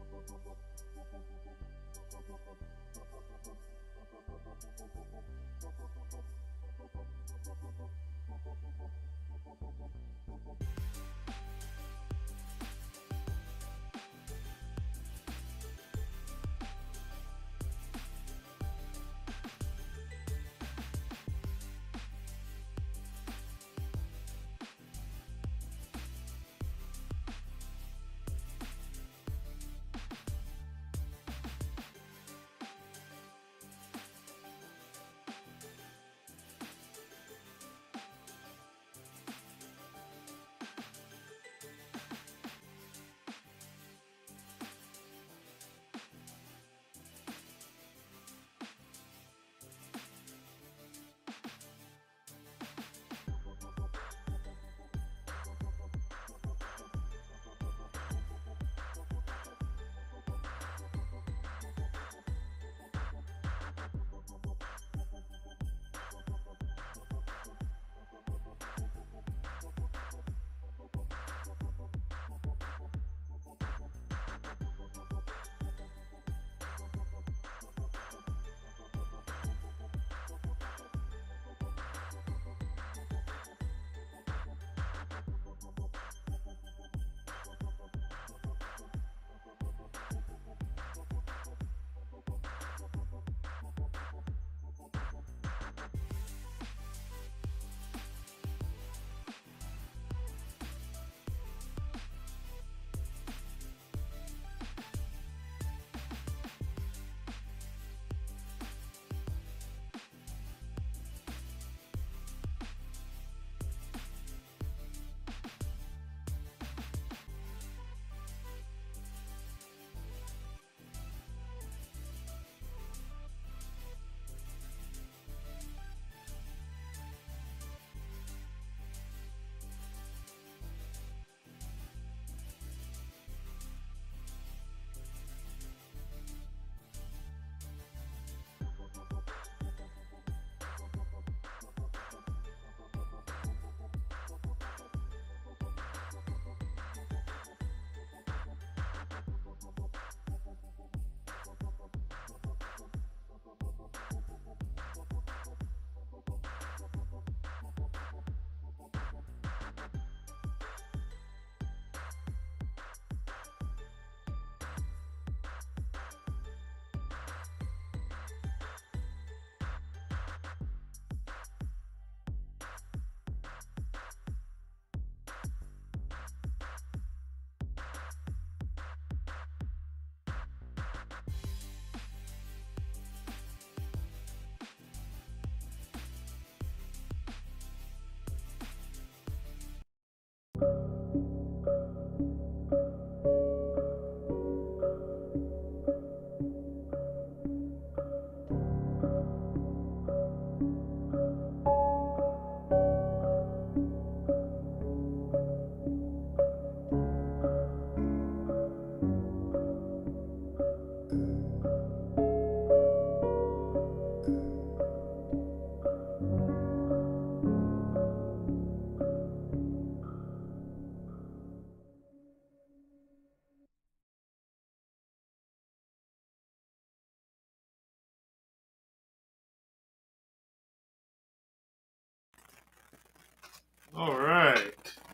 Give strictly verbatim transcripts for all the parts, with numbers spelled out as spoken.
All right.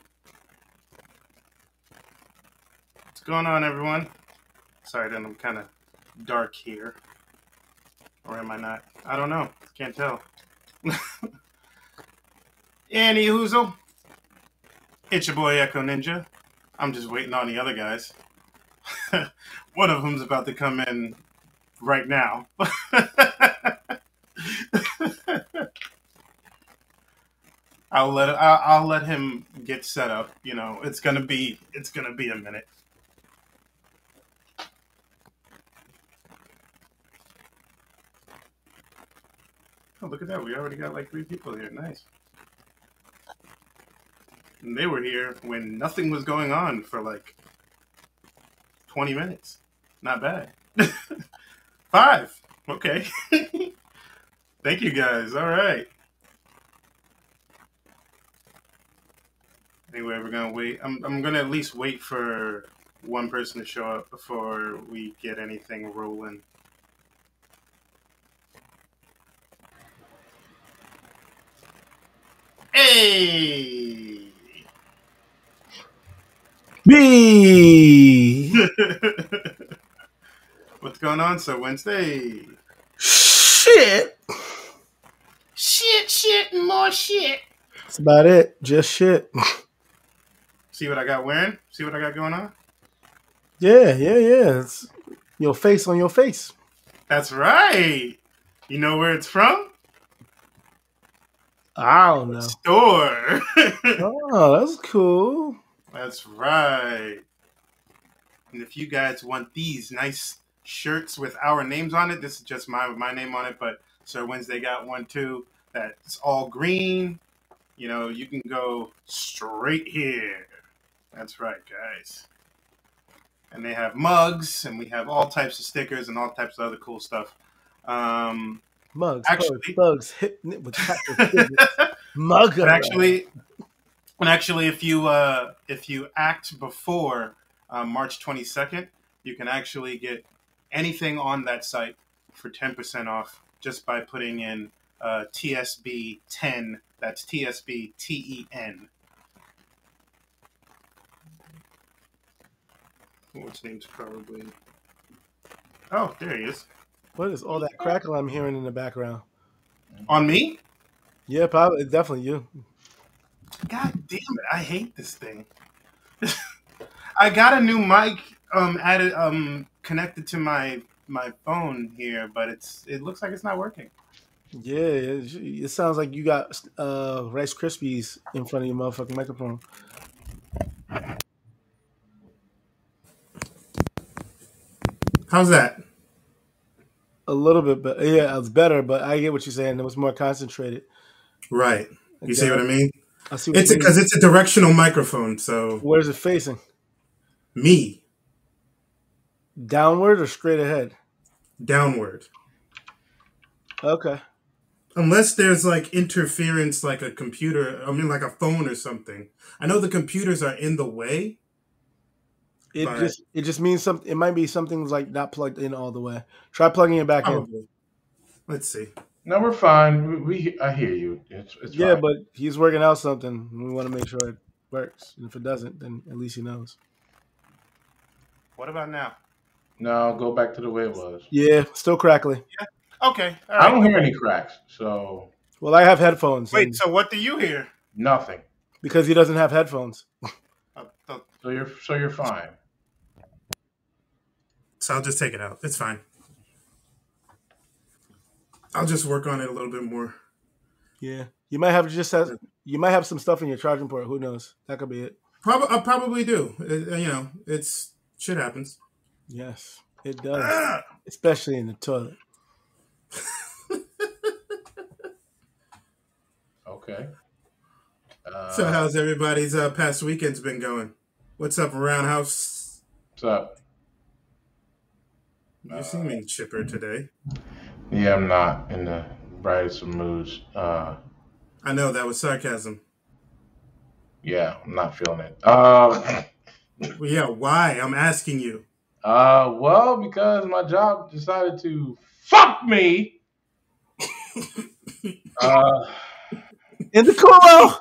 What's going on, everyone? Sorry, then I'm kind of dark here. Or am I not? I don't know. Can't tell. Any hoozle. It's your boy Echo Ninja. I'm just waiting on the other guys. One of them's about to come in right now. I'll let I'll, I'll let him get set up. You know, it's gonna be it's gonna be a minute. Oh, look at that! We already got like three people here. Nice. And they were here when nothing was going on for like twenty minutes. Not bad. Five. Okay. Thank you guys. All right. Anyway, we're gonna wait. I'm I'm gonna at least wait for one person to show up before we get anything rolling. Hey! B. What's going on, sir? Wednesday. Shit. Shit, shit, and more shit. That's about it. Just shit. See what I got wearing? See what I got going on? Yeah, yeah, yeah. It's your face on your face. That's right. You know where it's from? I don't know. Store. Oh, that's cool. That's right. And if you guys want these nice shirts with our names on it, this is just my my name on it, but Sir Wednesday got one too that's all green. You know, you can go straight here. That's right, guys. And they have mugs, and we have all types of stickers and all types of other cool stuff. Um, Mugs, actually, bugs, hip with mug. But actually, and actually, if you uh, if you act before uh, March twenty-second, you can actually get anything on that site for ten percent off just by putting in uh, T S B ten. That's T S B T E N. Which name's probably... Oh, there he is. What is all that crackle I'm hearing in the background? On me? Yeah, probably. It's definitely you. God damn it! I hate this thing. I got a new mic um added um connected to my my phone here, but it's it looks like it's not working. Yeah, it, it sounds like you got uh, Rice Krispies in front of your motherfucking microphone. How's that? A little bit, but yeah, it's better. But I get what you're saying. It was more concentrated. Right. You see what I mean? I see. What it's because it's a directional microphone. So where's it facing? Me. Downward or straight ahead? Downward. Okay. Unless there's like interference, like a computer, I mean, like a phone or something. I know the computers are in the way. It but just it just means something. It might be something like not plugged in all the way. Try plugging it back probably. in. Let's see. No, we're fine. We, we I hear you. It's, it's yeah, fine. but he's working out something. We want to make sure it works. And if it doesn't, then at least he knows. What about now? No, go back to the way it was. Yeah, still crackly. Yeah. Okay. All right. I don't hear any cracks. So. Well, I have headphones. Wait. So what do you hear? Nothing. Because he doesn't have headphones. So you're so you're fine. So I'll just take it out. It's fine. I'll just work on it a little bit more. Yeah, you might have just have, you might have some stuff in your charging port. Who knows? That could be it. Probably, I probably do. It, you know, it's shit happens. Yes, it does, ah! Especially in the toilet. Okay. Uh, so how's everybody's uh, past weekends been going? What's up, Roundhouse? What's up? You uh, seeming chipper today. Yeah, I'm not in the brightest of moods. Uh, I know, that was sarcasm. Yeah, I'm not feeling it. Uh, well, yeah, why? I'm asking you. Uh, well, because my job decided to fuck me. uh, in the culo.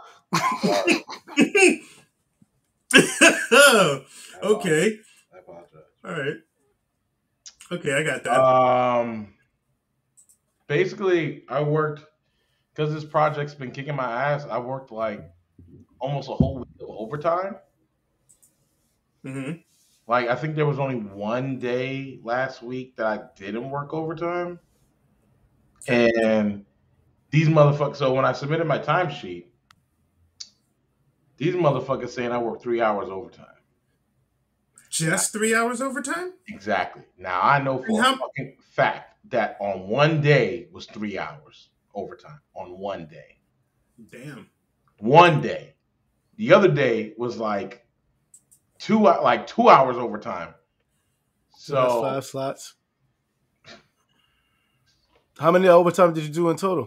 Okay. I apologize. All right. Okay, I got that. Um, basically, I worked because this project's been kicking my ass. I worked like almost a whole week of overtime. Mm-hmm. Like, I think there was only one day last week that I didn't work overtime. And these motherfuckers, so when I submitted my timesheet, these motherfuckers saying I worked three hours overtime. Just three hours overtime? Exactly. Now, I know for how- a fucking fact that on one day was three hours overtime. On one day. Damn. One day. The other day was like two like two hours overtime. So that's five slots. How many overtime did you do in total?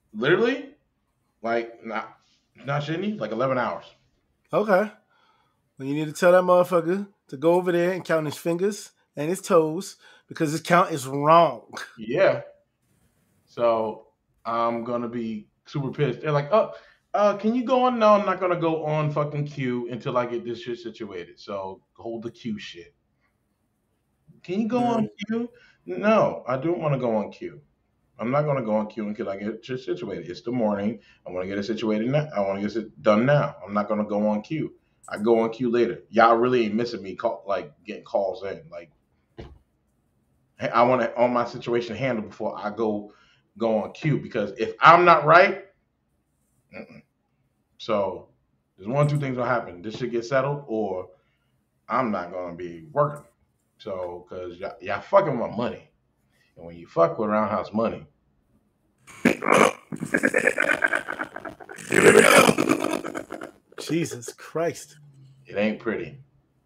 Literally, like not not shitting you, like eleven hours. Okay. Well, you need to tell that motherfucker to go over there and count his fingers and his toes because his count is wrong. Yeah. So I'm gonna be super pissed. They're like, oh, uh, can you go on? No, I'm not gonna go on fucking queue until I get this shit situated. So hold the queue shit. Can you go mm. on queue? No, I don't want to go on queue. I'm not gonna go on queue until I get shit situated. It's the morning. I want to get it situated now. I want to get it done now. I'm not gonna go on queue. I go on queue later. Y'all really ain't missing me call, like getting calls in. Like I want to on my situation handled before I go go on queue because if I'm not right, mm-mm. So there's one or two things gonna happen. This should get settled, or I'm not gonna be working. So because y'all, y'all fucking with my money, and when you fuck with roundhouse money, Jesus Christ, it ain't pretty.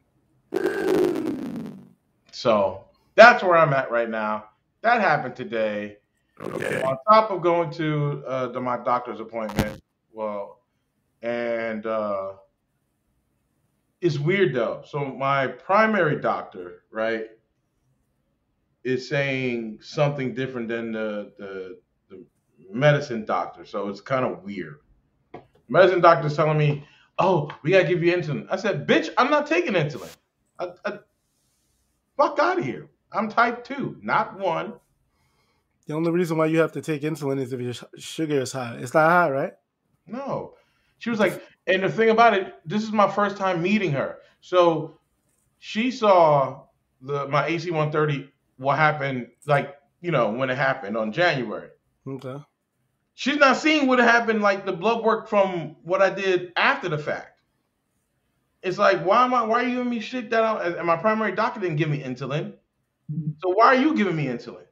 So that's where I'm at right now. That happened today. Okay. On top of going to uh, the, my doctor's appointment, well, and uh, it's weird though. So my primary doctor, right, is saying something different than the the, the medicine doctor. So it's kind of weird. Medicine doctor's telling me, "Oh, we gotta give you insulin." I said, "Bitch, I'm not taking insulin. I, I, fuck out of here. I'm type two, not one." The only reason why you have to take insulin is if your sugar is high. It's not high, right? No. She was like, and the thing about it, this is my first time meeting her. So she saw the my A C one thirty, what happened, like, you know, when it happened on January. Okay. She's not seeing what happened, like the blood work from what I did after the fact. It's like, why am I, why are you giving me shit that I, and my primary doctor didn't give me insulin. So why are you giving me insulin?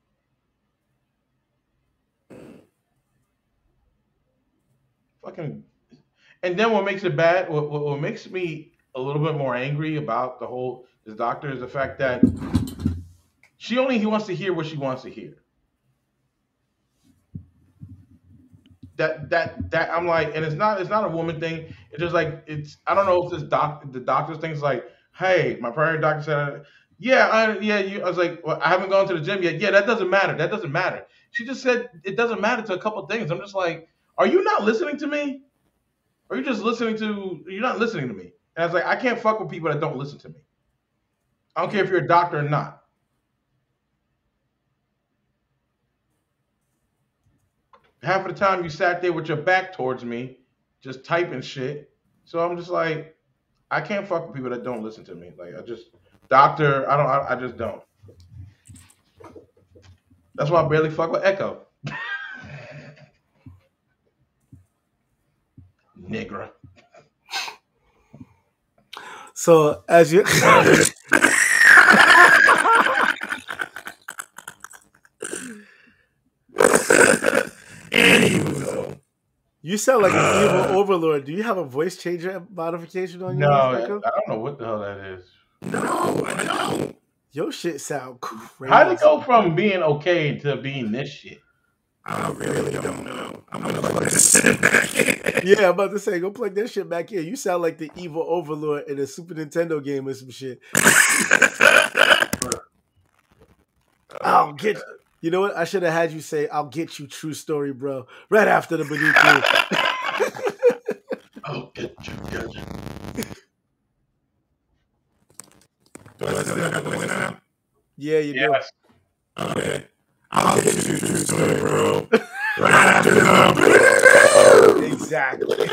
Fucking, and then what makes it bad, what, what, what makes me a little bit more angry about the whole this doctor is the fact that she only he wants to hear what she wants to hear. That that that I'm like, and it's not it's not a woman thing. It's just like it's I don't know if this doc the doctor's thing is like, hey, my primary doctor said, yeah, I, yeah, you. I was like, well, I haven't gone to the gym yet. Yeah, that doesn't matter. That doesn't matter. She just said it doesn't matter to a couple of things. I'm just like, are you not listening to me? Or are you just listening to, you're not listening to me? And I was like, I can't fuck with people that don't listen to me. I don't care if you're a doctor or not. Half of the time you sat there with your back towards me, just typing shit. So I'm just like, I can't fuck with people that don't listen to me. Like, I just, doctor, I don't, I, I just don't. That's why I barely fuck with Echo. Nigga. So as you you sound like an evil overlord. Do you have a voice changer modification on no, yours? No, I don't know what the hell that is. No, I don't. Your shit sound crazy. How'd it go from being okay to being this shit? I really don't know. I'm gonna plug this shit back in. Yeah, I'm about to say, go plug that shit back in. You sound like the evil overlord in a Super Nintendo game or some shit. I'll get you. You know what? I should have had you say, I'll get you, true story, bro. Right after the Benito. I'll get you, get you. Do I still have to win now? Yeah, you yes. do. Okay. I'll get you, true story, bro. Right after the Exactly.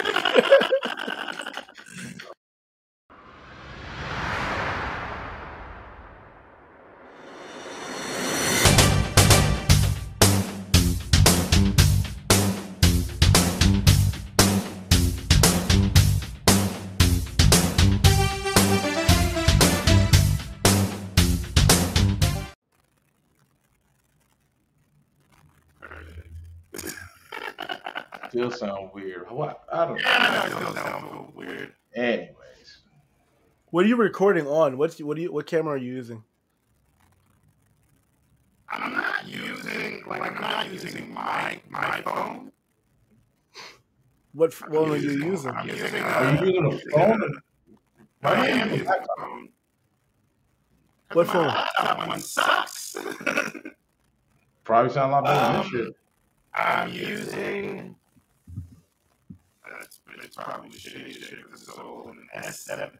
Still sound weird. What? I don't know. Yeah, still sound a little weird. Anyways. What are you recording on? What's what do you what camera are you using? I'm not using like I'm not using my my phone. What phone are you using? I'm using, uh, Are you using a phone? My I name am is using a phone. What My phone? laptop one sucks. probably sound a lot better than this Um, shit. I'm using. That's it's probably shitty shit because it's old. An S seven.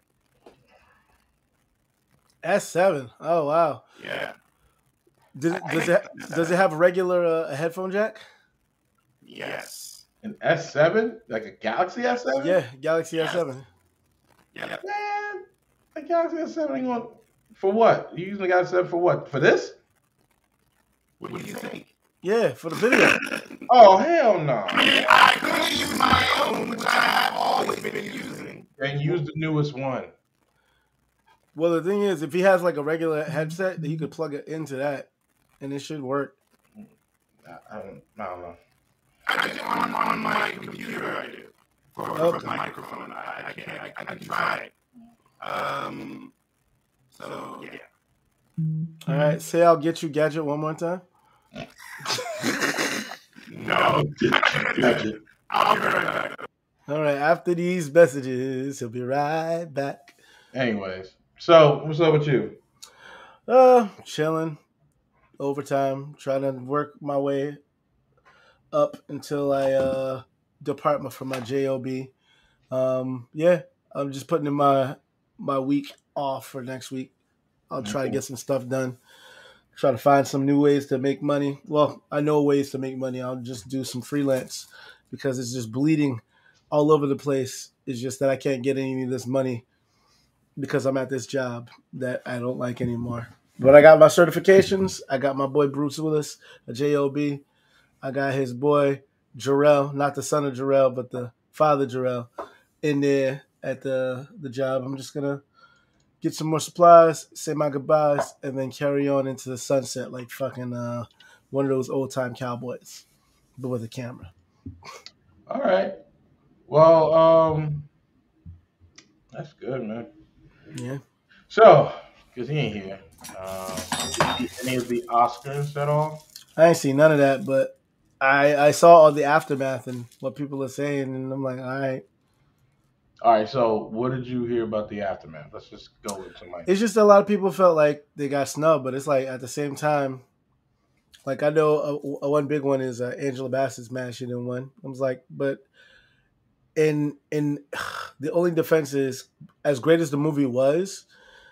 S seven. Oh wow. Yeah. Does, I does think it does it have a regular uh, headphone jack? Yes. An S seven, like a Galaxy S seven. Yeah, Galaxy Yes. S seven. Yeah. Man, a Galaxy S seven ain't going for what? You using the Galaxy S seven for what? For this? What do you think? Yeah, for the video. Oh hell no! I could use my own, which I have always been using. And use the newest one. Well, the thing is, if he has like a regular headset, he could plug it into that, and it should work. I, I don't. I don't know. I did on, on my computer. I do for, Okay. for the microphone. I, I can I, I can try it. Um. So yeah. All right, say I'll get you gadget one more time. No. Gadget. I'll be right back. All right, after these messages, he'll be right back. Anyways, so what's up with you? Uh, chilling, overtime, trying to work my way up until I uh depart from my job. Um, yeah, I'm just putting in my my week off for next week. I'll try to get some stuff done. Try to find some new ways to make money. Well, I know ways to make money. I'll just do some freelance because it's just bleeding all over the place. It's just that I can't get any of this money because I'm at this job that I don't like anymore. But I got my certifications. I got my boy Bruce Willis, a J O B. I got his boy Jarrell, not the son of Jarrell, but the father Jarrell, in there at the the job. I'm just gonna get some more supplies, say my goodbyes, and then carry on into the sunset like fucking uh, one of those old time cowboys, but with a camera. All right. Well, um, that's good, man. Yeah. So, because he ain't here, uh, any of the Oscars at all? I ain't seen none of that, but I I saw all the aftermath and what people are saying, and I'm like, all right. All right. So, what did you hear about the aftermath? Let's just go into my. It's just a lot of people felt like they got snubbed, but it's like at the same time, like I know a, a one big one is uh, Angela Bassett's mad she didn't win. I was like, but in in the only defense is as great as the movie was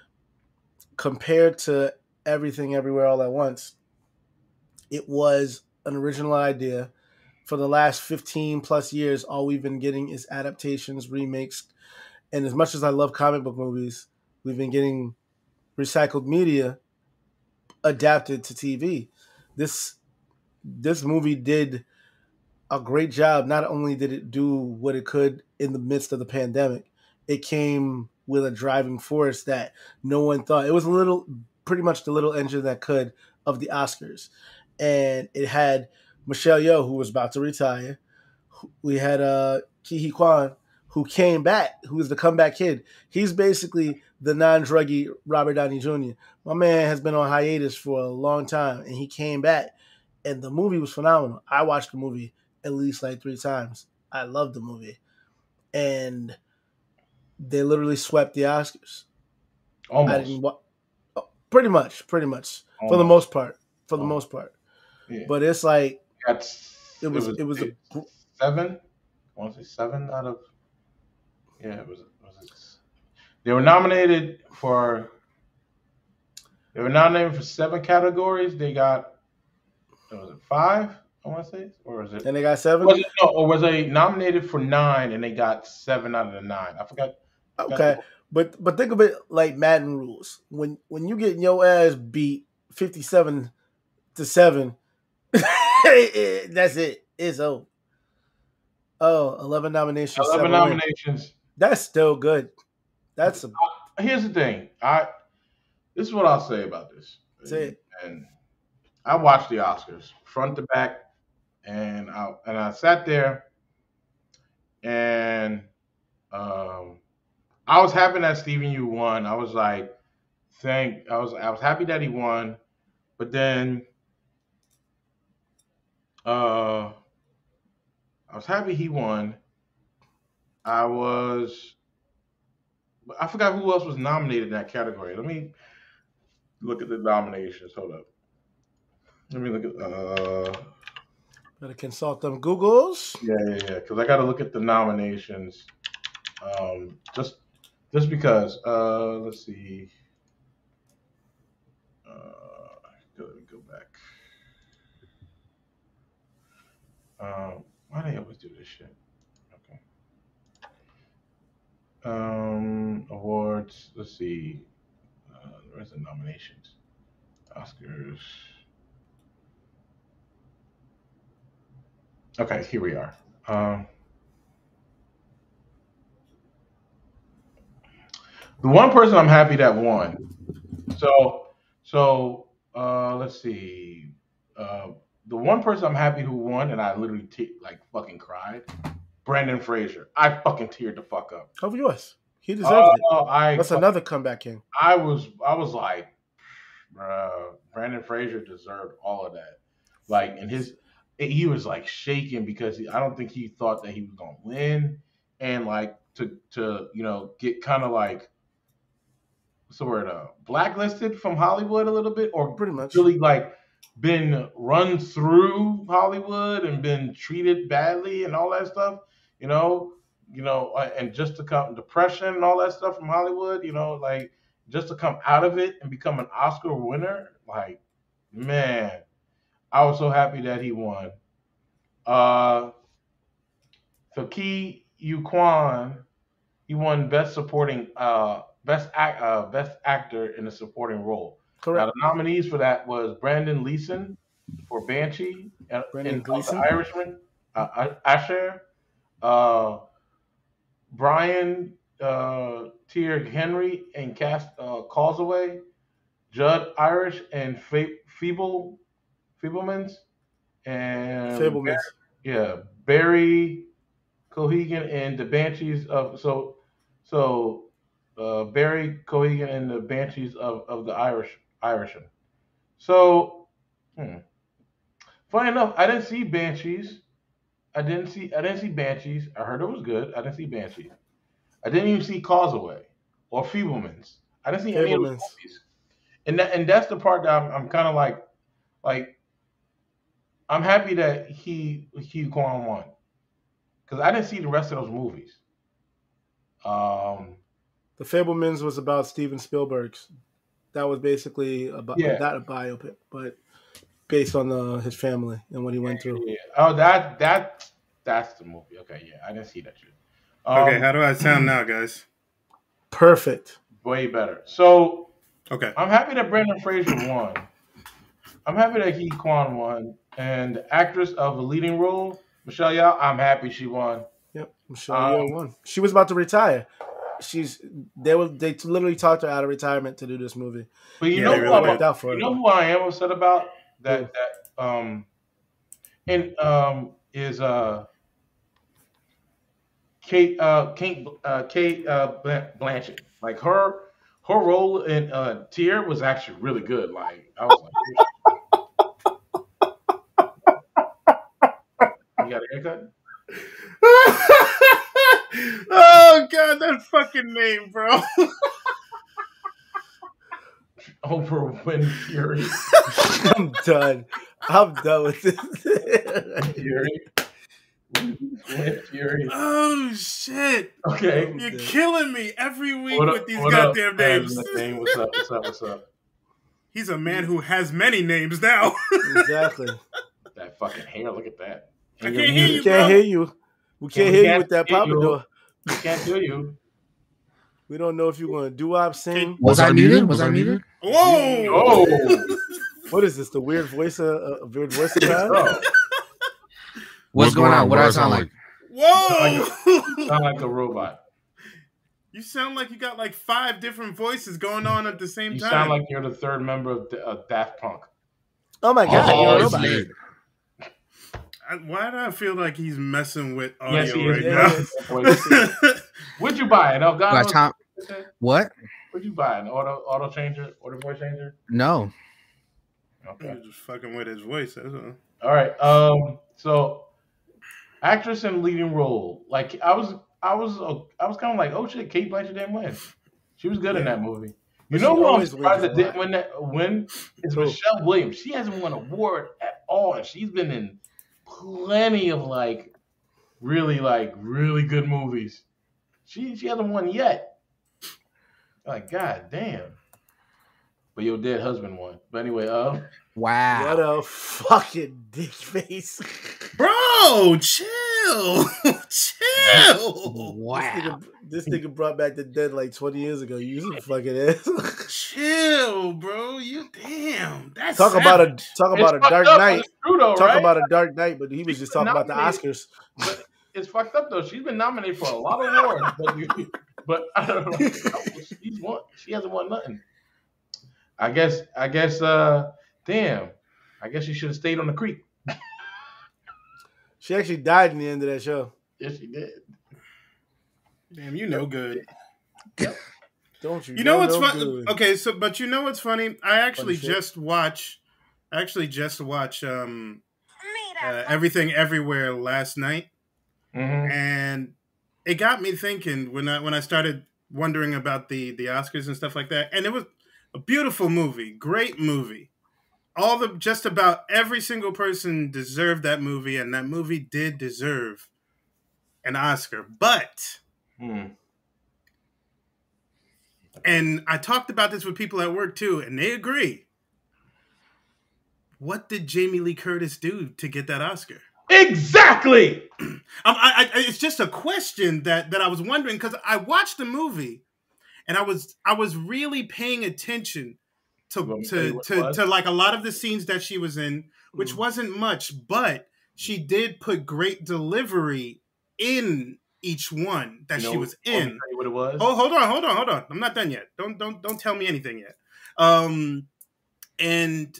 compared to Everything Everywhere All at Once, it was an original idea. For the last fifteen plus years, all we've been getting is adaptations, remakes, and as much as I love comic book movies, we've been getting recycled media adapted to T V. This this movie did a great job. Not only did it do what it could in the midst of the pandemic, it came with a driving force that no one thought. It was a little, pretty much the little engine that could of the Oscars. And it had Michelle Yeoh, who was about to retire. We had uh, Ke Huy Quan, who came back, who was the comeback kid. He's basically the non-druggy Robert Downey Junior My man has been on hiatus for a long time, and he came back, and the movie was phenomenal. I watched the movie at least like three times. I loved the movie. And they literally swept the Oscars. Almost. I didn't wa- pretty much, pretty much. Almost. For the most part. For the Almost. most part. Yeah. But it's like That's it was it was, it was a seven. I want to say seven out of yeah, it was it was it, they were nominated for they were nominated for seven categories. They got was it five? I want to say, or was it? And they got seven. Was it, no, or was they nominated for nine and they got seven out of the nine? I forgot. I forgot okay, but but think of it like Madden rules. When when you get your ass beat fifty-seven to seven, that's it. It's over. Oh, eleven nominations. eleven nominations. Wins. That's still good. That's a... Here's the thing. I this is what I'll say about this. Say it. And I watched the Oscars front to back. And I and I sat there, and um, I was happy that Stephen Yu won. I was like, thank. I was I was happy that he won, but then uh, I was happy he won. I was, I forgot who else was nominated in that category. Let me look at the nominations. Hold up. Let me look at. Uh, Better consult them Googles. yeah, yeah, yeah. Because I got to look at the nominations. Um, just, just because. Uh, let's see. Uh, let me go back. Um, why do they always do this shit? Okay. Um, awards. Let's see. Uh, where's the nominations? Oscars. Okay, here we are. Um, the one person I'm happy that won. So, so uh, let's see. Uh, the one person I'm happy who won, and I literally te- like fucking cried. Brendan Fraser. I fucking teared the fuck up. Of yours, he deserved uh, it. I That's another comeback king. I was, I was like, bruh, Brendan Fraser deserved all of that. Like, and his, he was like shaking because he, I don't think he thought that he was gonna win, and like to to you know get kind of like sort of blacklisted from Hollywood a little bit, or pretty much really like been run through Hollywood and been treated badly and all that stuff, you know, you know, and just to come depression and all that stuff from Hollywood, you know, like just to come out of it and become an Oscar winner, like, man, I was so happy that he won. Uh, so Ke Huy Quan, he won Best Supporting, uh, Best act, uh, Best Actor in a Supporting Role. Correct. Now, the nominees for that was Brendan Gleeson for Banshee, and, and the Irishman, uh, Asher, uh, Brian uh, Tyree Henry and Cast uh, Causeway, Judd Irish and Fe- Feeble Feeblemans, and Fablemans. yeah, Barry Cohegan and the Banshees of so so uh, Barry Cohegan and the Banshees of, of the Irish Irishman. So, hmm. funny enough, I didn't see Banshees. I didn't see I didn't see Banshees. I heard it was good. I didn't see Banshees. I didn't even see Causeway or Feeblemans. I didn't see any of those movies. And that, and that's the part that I'm, I'm kind of like like I'm happy that he Hugh Quan won, because I didn't see the rest of those movies. Um, the Fablemans was about Steven Spielberg's. That was basically about yeah. not a biopic, but based on the, his family and what he went through. Yeah. Oh, that that that's the movie. Okay, yeah, I didn't see that shit. Um, okay, how do I sound now, guys? Perfect. Way better. So, okay, I'm happy that Brendan Fraser won. I'm happy that Ke Huy Quan won, and the actress of the leading role, Michelle Yeoh, I'm happy she won. Yep, Michelle Yeoh um, won. She was about to retire. She's they were they literally talked her out of retirement to do this movie. But you yeah, know who really I'm, out for you her. know who I am upset about that yeah. that um and um is uh Kate uh Kate uh Kate uh Blanchett. Like her her role in uh Tyr was actually really good. Like I was like, you got a haircut? Oh god, that fucking name, bro. Oprah Winfrey. I'm done. I'm done with this. Fury. Fury. Oh shit. Okay. You're killing me every week what with up, these what goddamn up, names. Name? What's up? What's up? What's up? He's a man who has many names now. Exactly. That fucking hair. Look at that. I can't hear you, We can't bro. hear you. We can't we hear can't you with that hear you. pompadour. We can't hear you. We don't know if you're going to doo-wop sing. Was, was I muted? Was I muted? Whoa! Oh! What is this? The weird voice of uh, weird voice of God? What's, What's going on? What do I sound like? Whoa! You sound like a robot. You sound like you got like five different voices going on at the same you time. You sound like you're the third member of uh, Daft Punk. Oh my God! Oh, you're a it's robot. I, why do I feel like he's messing with audio yes, he right is. now? Yes. Where'd you buy it? Oh, God. Tom- what? Where'd you buy an auto auto changer, auto voice changer? No. Okay. You're just fucking with his voice. That's all. All right. Um. So, actress in leading role. Like I was, I was, uh, I was kind of like, oh shit, Kate Blanchett didn't win. She was good Yeah. in that movie. You But know she who I'm always surprised wins that a didn't lot. win that win is Who? Michelle Williams. She hasn't won an award at all, and she's been in plenty of like really like really good movies. She she hasn't won yet. Like god damn. But your dead husband won. But anyway, uh, Wow. What a fucking dick face. Bro, chill. Chill. Wow. This nigga, this nigga brought back the dead like twenty years ago. You some fucking ass. Chill, bro. You damn. That's talk about a savage. talk about a it's fucked dark up, but night. it's true though, Talk right? about a dark night, but he was She's just been talking about the nominated. Oscars. But it's fucked up though. She's been nominated for a lot of awards, but you, but I don't know. She's won. She hasn't won nothing. I guess. I guess. Uh, damn. I guess she should have stayed on the creek. She actually died in the end of that show. Yes, she did. Damn, you know good. Don't you? You know what's no funny? good. Okay, so but you know what's funny? I actually Funny shit. just watch, I actually just watch um, uh, Everything Everywhere last night, Mm-hmm. and it got me thinking when I when I started wondering about the the Oscars and stuff like that. And it was a beautiful movie, great movie. All the just about every single person deserved that movie, and that movie did deserve an Oscar. But Mm. and I talked about this with people at work too, and they agree. What did Jamie Lee Curtis do to get that Oscar? Exactly. Um, I, I, it's just a question that, that I was wondering because I watched the movie, and I was I was really paying attention You to want me to tell you to what it to, was? to like a lot of the scenes that she was in, which Mhm. wasn't much, but she did put great delivery in each one that You know, she was want me to in. tell you what it was? Oh, hold on, hold on, hold on. I'm not done yet. Don't don't don't tell me anything yet. Um, and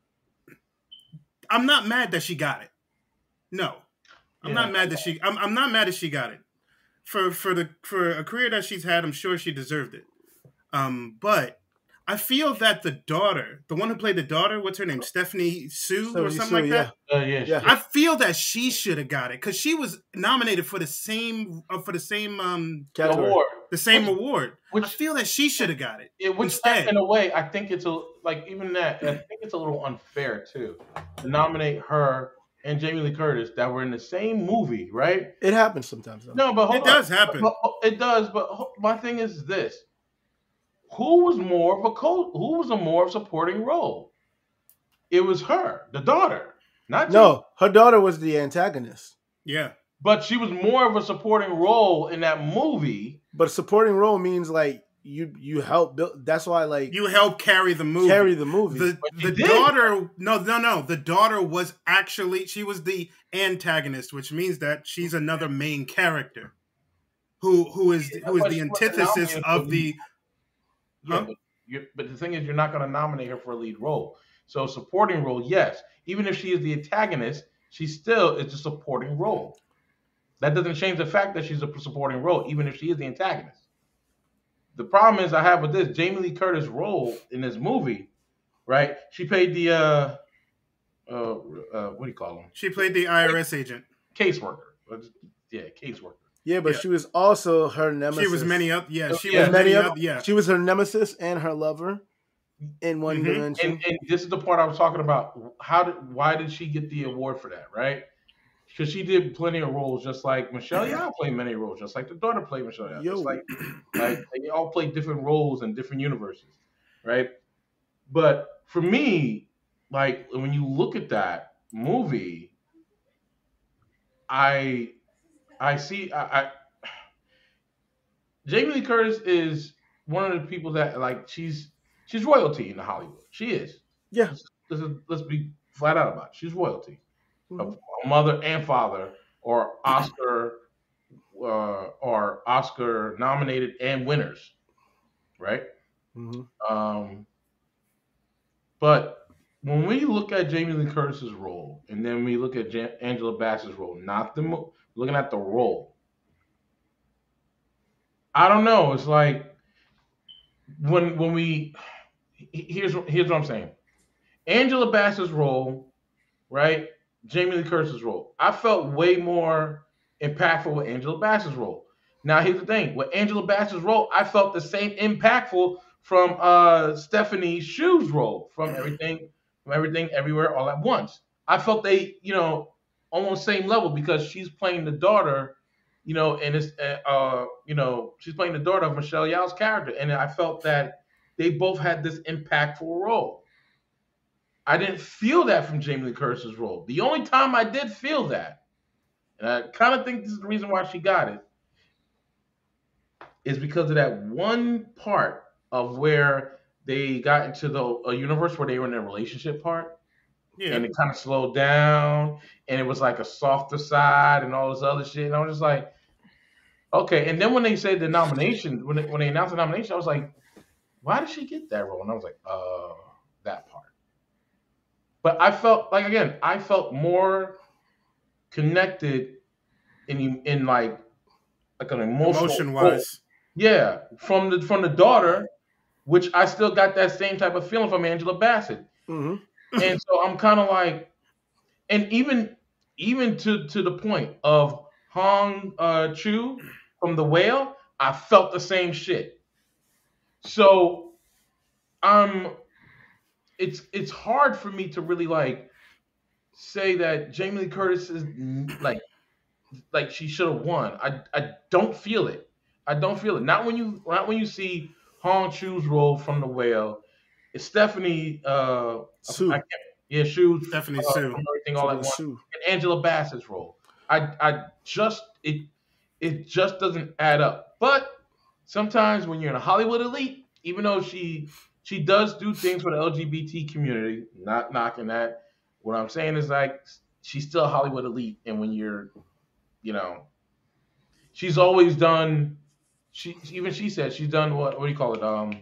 I'm not mad that she got it. No, I'm Yeah. not mad that she. I'm I'm not mad that she got it. For for the for a career that she's had, I'm sure she deserved it. Um, but I feel that the daughter, the one who played the daughter, what's her name, Stephanie Sue or Stephanie something Sue, like that. Uh, yeah, Yeah. she- I feel that she should have got it because she was nominated for the same uh, for the same um the Category. award. the same Which- award. Which I feel that she should have got it. Yeah, which Instead. in a way, I think it's a like even that. I think it's a little unfair too to nominate her and Jamie Lee Curtis that were in the same movie, right? It happens sometimes. Though. No, but hold It on. does happen. But- but- it does, but ho- my thing is this: who was more of a co? Who was a more supporting role? It was her, the daughter, not Jamie. No, her daughter was the antagonist, Yeah. But she was more of a supporting role in that movie. but supporting role means like you you help build. That's why like You help carry the movie. carry the movie. The But you the did. daughter no no no the daughter was actually she was the antagonist, which means that she's another main character who who is Yeah, who is but the she wasn't antithesis nominated of for the Yeah, Huh? but, you but the thing is, you're not going to nominate her for a lead role. So supporting role, yes. Even if she is the antagonist, she still is a supporting role. That doesn't change the fact that she's a supporting role, even if she is the antagonist. The problem is I have with this Jamie Lee Curtis role in this movie, right? She played the uh, uh, uh what do you call them? she played the I R S agent. Caseworker. Yeah, caseworker. yeah, but yeah. she was also her nemesis. She was many up yeah she Yeah, was many many other- up yeah She was her nemesis and her lover in one Mhm. dimension. And, and this is the part I was talking about. How did why did she get the award for that, right? Because she did plenty of roles, just like Michelle Yeoh played many roles, just like the daughter played Michelle Yeoh. Yo. Just like, like they all played different roles in different universes, right? But for me, like when you look at that movie, I I see I, I Jamie Lee Curtis is one of the people that like she's she's royalty in Hollywood. She is. Yeah. Let's, let's be flat out about it. She's royalty. Mhm. A mother and father, or Oscar, uh, or Oscar nominated and winners, right? Mhm. Um, but when we look at Jamie Lee Curtis's role, and then we look at Jan- Angela Bassett's role, not the mo- looking at the role, I don't know. It's like when when we here's here's what I'm saying. Angela Bassett's role, right? Jamie Lee Curtis's role. I felt way more impactful with Angela Bassett's role. Now here's the thing: with Angela Bassett's role, I felt the same impactful from uh, Stephanie Shu's role from everything, from everything, everywhere, all at once. I felt they, you know, almost same level because she's playing the daughter, you know, and it's, uh, you know, she's playing the daughter of Michelle Yeoh's character, and I felt that they both had this impactful role. I didn't feel that from Jamie Lee Curtis's role. The only time I did feel that, and I kind of think this is the reason why she got it, is because of that one part of where they got into the a universe where they were in a relationship part. Yeah. And it kind of slowed down, and it was like a softer side and all this other shit. And I was just like, okay. And then when they said the nomination, when they, when they announced the nomination, I was like, why did she get that role? And I was like, uh, that part. But I felt like, again, I felt more connected in in like like an emotional emotion wise. Yeah, from the from the daughter, which I still got that same type of feeling from Angela Bassett. Mm-hmm. And so I'm kind of like, and even even to to the point of Hong uh, Chu from The Whale, I felt the same shit. So um, it's it's hard for me to really like say that Jamie Lee Curtis is like like she should have won. I I don't feel it. I don't feel it. Not when you not when you see Hong Chu's role from The Whale. It's Stephanie uh Sue. I can't, yeah, Sue. Stephanie uh, Sue. Everything all at once. And Angela Bassett's role. I I just it it just doesn't add up. But sometimes when you're in a Hollywood elite, even though she she does do things for the L G B T community, not knocking that. What I'm saying is like she's still a Hollywood elite, and when you're, you know, she's always done. She even she said she's done what what do you call it? Um,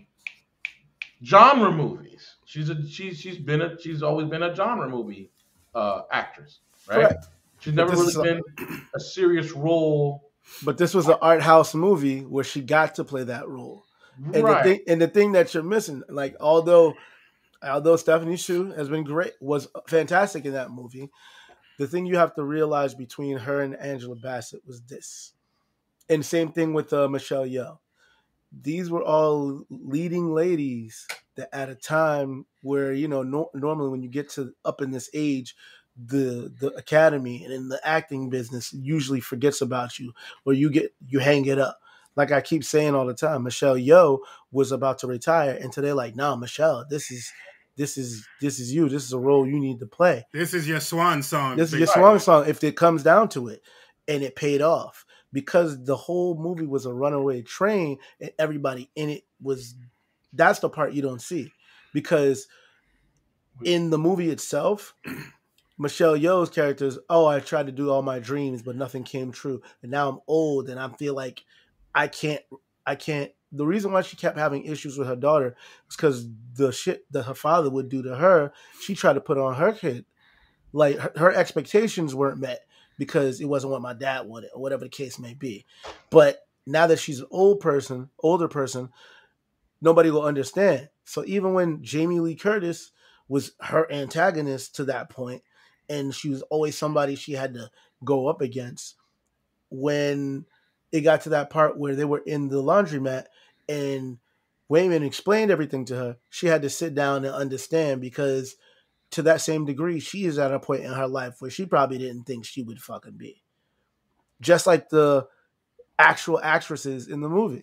genre movies. She's a she's she's been a she's always been a genre movie uh, actress, right? Correct. She's never really been a, a serious role. But this was an art house movie where she got to play that role. And right. the thing and the thing that you're missing, like although although Stephanie Shu has been great, was fantastic in that movie, the thing you have to realize between her and Angela Bassett was this. And same thing with uh, Michelle Yeoh. These were all leading ladies that at a time where, you know, no, normally when you get to up in this age, the the academy and in the acting business usually forgets about you, or you get you hang it up. Like I keep saying all the time, Michelle Yeoh was about to retire, and today like, no, Michelle, this is this is this is you. This is a role you need to play. This is your swan song. This is your swan song if it comes down to it, and it paid off. Because the whole movie was a runaway train and everybody in it was, that's the part you don't see. Because in the movie itself, Michelle Yeoh's character is, oh, I tried to do all my dreams, but nothing came true. And now I'm old and I feel like I can't, I can't. The reason why she kept having issues with her daughter is because the shit that her father would do to her, she tried to put on her kid. Like her, her expectations weren't met. Because it wasn't what my dad wanted, or whatever the case may be. But now that she's an old person, older person, nobody will understand. So even when Jamie Lee Curtis was her antagonist to that point, and she was always somebody she had to go up against, when it got to that part where they were in the laundromat and Wayman explained everything to her, she had to sit down and understand because to that same degree, she is at a point in her life where she probably didn't think she would fucking be. Just like the actual actresses in the movie.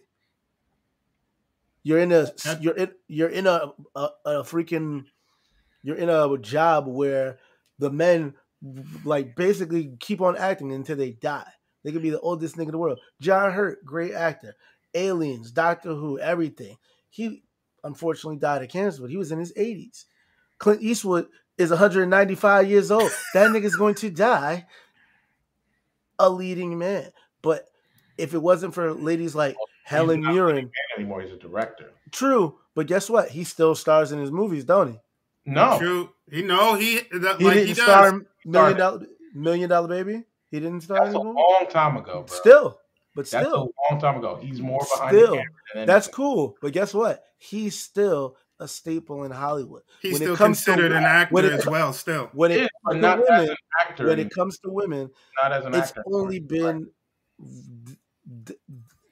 You're in a you're in you're in a, a, a freaking you're in a job where the men like basically keep on acting until they die. They could be the oldest nigga in the world. John Hurt, great actor. Aliens, Doctor Who, everything. He unfortunately died of cancer, but he was in his eighties. Clint Eastwood is one hundred ninety-five years old. That nigga's going to die a leading man. But if it wasn't for ladies like well, Helen Mirren anymore, he's a director. True, but guess what? He still stars in his movies, don't he? No, true. He no, he the, he like didn't he star does. Million Dollar Million Dollar Baby. He didn't star. That's in a the movie? long time ago, bro. Still, but That's still, a long time ago. He's more behind still, the camera than that's anything. cool. But guess what? He's still a staple in Hollywood. He's when still it comes considered to, an actor it, as well. Still, when it, yeah, but comes not to as women, an actor. when it comes to women, not as an it's actor. only been th- th-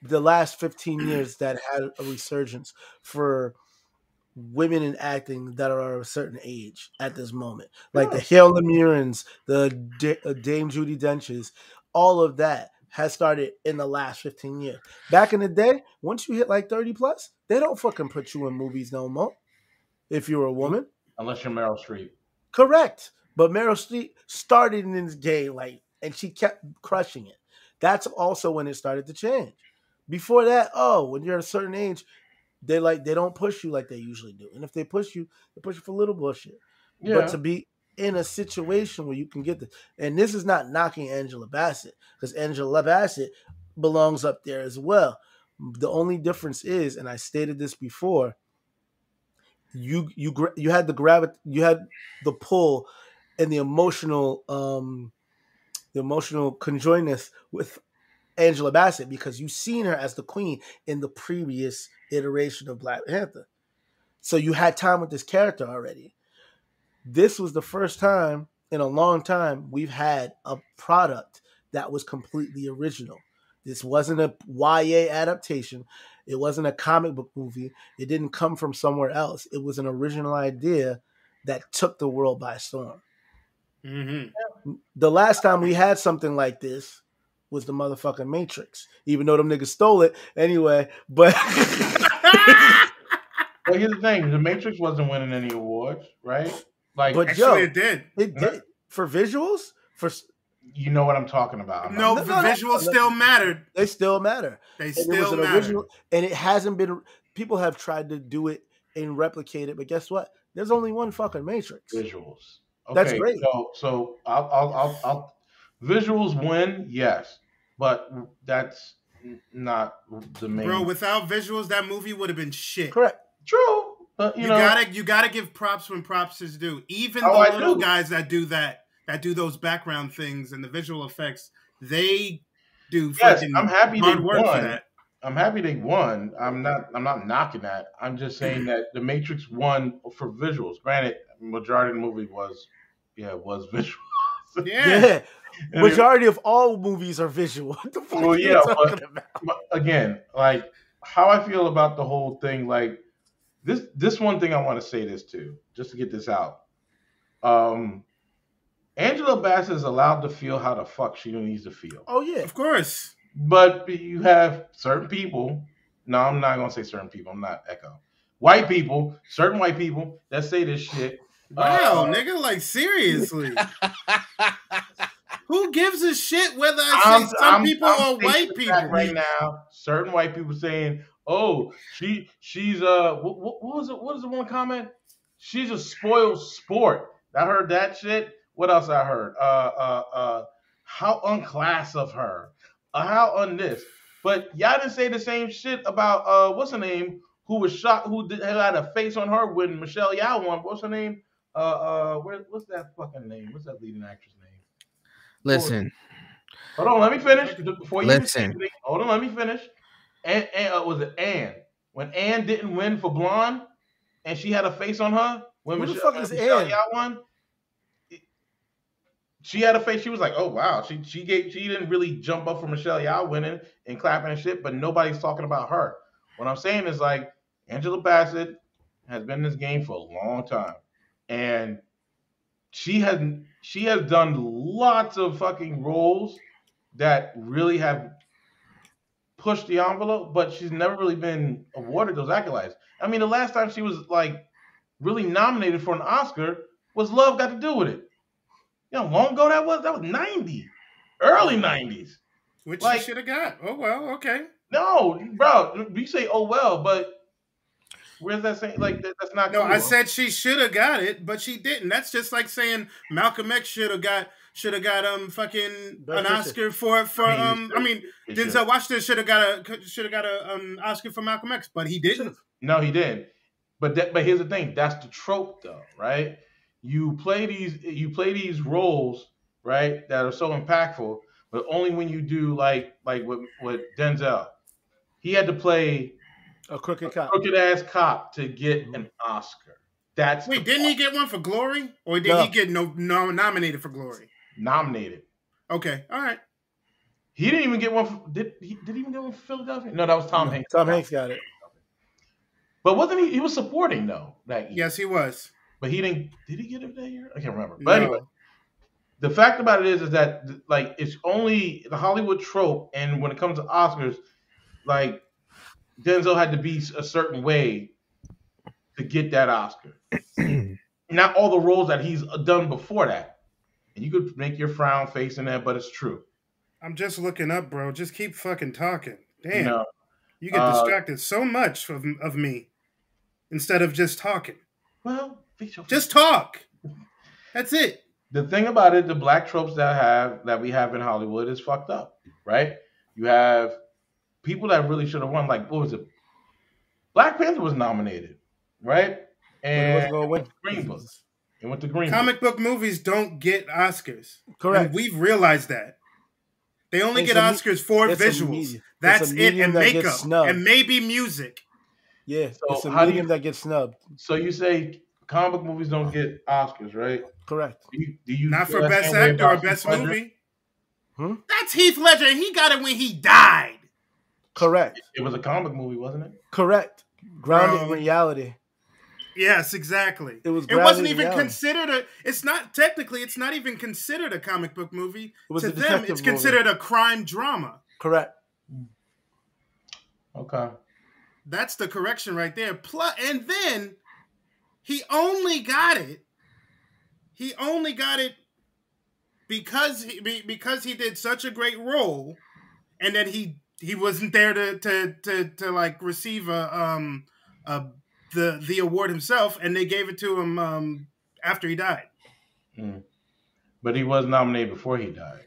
the last fifteen years that had a resurgence for women in acting that are a certain age at this moment, like the Hale Mirrens, the D- uh, Dame Judi Denches, all of that has started in the last fifteen years. Back in the day, once you hit like thirty plus, they don't fucking put you in movies no more. If you're a woman, unless you're Meryl Streep, correct. But Meryl Streep started in this game, like, and she kept crushing it. That's also when it started to change. Before that, oh, when you're at a certain age, they like they don't push you like they usually do. And if they push you, they push you for little bullshit. Yeah. But to be in a situation where you can get this, and this is not knocking Angela Bassett, because Angela Bassett belongs up there as well. The only difference is, and I stated this before, you you you had the gravity, you had the pull, and the emotional um, the emotional conjoinedness with Angela Bassett, because you've seen her as the queen in the previous iteration of Black Panther. So you had time with this character already. This was the first time in a long time we've had a product that was completely original. This wasn't a Y A adaptation. It wasn't a comic book movie. It didn't come from somewhere else. It was an original idea that took the world by storm. Mm-hmm. The last time we had something like this was the motherfucking Matrix, even though them niggas stole it anyway. But well, here's the thing: the Matrix wasn't winning any awards, right? Like, but actually, Joe, it did. It did for visuals. For you know what I'm talking about. No, the no, visuals no, still mattered. They still matter. They and still it was an matter. Original, and it hasn't been. People have tried to do it and replicate it, but guess what? There's only one fucking Matrix. Visuals. Okay, that's great. So, so I'll, I'll, I'll, I'll visuals win, yes, but that's not the main. Bro, without visuals, that movie would have been shit. Correct. True, but you, you know, gotta you gotta give props when props is due. Even oh, the I little do. guys that do that, that do those background things and the visual effects, they do. Yes, I'm happy hard they work won. for that. I'm happy they won. I'm not. I'm not knocking that. I'm just saying that the Matrix won for visuals. Granted, majority of the movie was, yeah, was visual. Yeah. yeah. Majority of all movies are visual. What the fuck well, are you yeah, talking but, about? But again, like how I feel about the whole thing, like this. This one thing I want to say this too, just to get this out. Um, Angela Bassett is allowed to feel how the fuck she needs to feel. Oh yeah, of course. But you have certain people. No, I'm not gonna say certain people. I'm not Echo. White people, certain white people that say this shit. Wow, uh, nigga, like seriously. Who gives a shit whether I I'm, say some I'm, people I'm or white people? Right now, certain white people saying, "Oh, she, she's uh, what, what was it? What is the one comment? She's a spoiled sport." I heard that shit. What else I heard? Uh, uh, uh, how unclass of her. Uh, how on this? But y'all didn't say the same shit about uh, what's her name? Who was shot? Who did, had a face on her when Michelle Yeoh won? What's her name? Uh, uh, where, what's that fucking name? What's that leading actress name? Listen. Hold on, let me finish before you. Listen. Hold on, let me finish. And, and uh, was it Anne? When Anne didn't win for Blonde, and she had a face on her when Who Michelle, the fuck is Michelle Anne? Yeoh won. She had a face. She was like, "Oh wow." She she gave. She didn't really jump up for Michelle Yeoh winning and clapping and shit. But nobody's talking about her. What I'm saying is like Angela Bassett has been in this game for a long time, and she has she has done lots of fucking roles that really have pushed the envelope. But she's never really been awarded those accolades. I mean, the last time she was like really nominated for an Oscar was Love Got to Do with It. You know how long ago that was? That was ninety. Early nineties. Which like, she should have got. Oh, well, okay. No, bro. You say, oh, well, but where's that saying? Like, that, that's not No, cool. I said she should have got it, but she didn't. That's just like saying Malcolm X should have got should have got um fucking Best an picture. Oscar for for I mean, um I mean Denzel Washington should have got a should have got a um Oscar for Malcolm X, but he didn't. No, he didn't. But that, but here's the thing. That's the trope, though, right? You play these you play these roles, right, that are so impactful, but only when you do like like with, with Denzel. He had to play a crooked cop, crooked ass cop to get an Oscar. That's wait, didn't he get one for Glory, or did no. he get no, no nominated for Glory? Nominated. Okay, all right. He didn't even get one. For, did he? Did he even get one for Philadelphia? No, that was Tom No, Hanks. Tom Hanks got it. But wasn't he? He was supporting though that year. Yes, he was. But he didn't. Did he get it that year? I can't remember. No. But anyway, the fact about it is, is that like it's only the Hollywood trope, and when it comes to Oscars, like Denzel had to be a certain way to get that Oscar. Not all the roles that he's done before that. And you could make your frown face in that, but it's true. I'm just looking up, bro. Just keep fucking talking. Damn. You know, you get uh, distracted so much of, of me instead of just talking. well, Just talk. That's it. the thing about it, the black tropes that have that we have in Hollywood is fucked up, right? You have people that really should have won. Like, what was it? Black Panther was nominated, right? And But it wasn't gonna win. Green Book. It went to Green Comic book movies don't get Oscars. Correct. And we've realized that. They only It's get a me- Oscars for it's a visuals. medium. That's It's a it. medium And that gets makeup. snubbed. And maybe music. Yeah, So it's a how do medium you- that gets snubbed. So you say comic book movies don't get Oscars, right? Correct. Do you, do you Not feel for that best same way actor or about best Heath Ledger? movie. Hmm? That's Heath Ledger. And he got it when he died. Correct. It was a comic movie, wasn't it? Correct. Grounded Bro. in reality. Yes, exactly. It was It wasn't grounded in even reality. considered a. It's not technically. It's not even considered a comic book movie. It was To a them, detective it's movie. considered a crime drama. Correct. Okay. That's the correction right there. Plus, and then he only got it. He only got it because he be- because he did such a great role, and that he he wasn't there to to to, to like receive a um a the the award himself, and they gave it to him um after he died. Mm. But he was nominated before he died.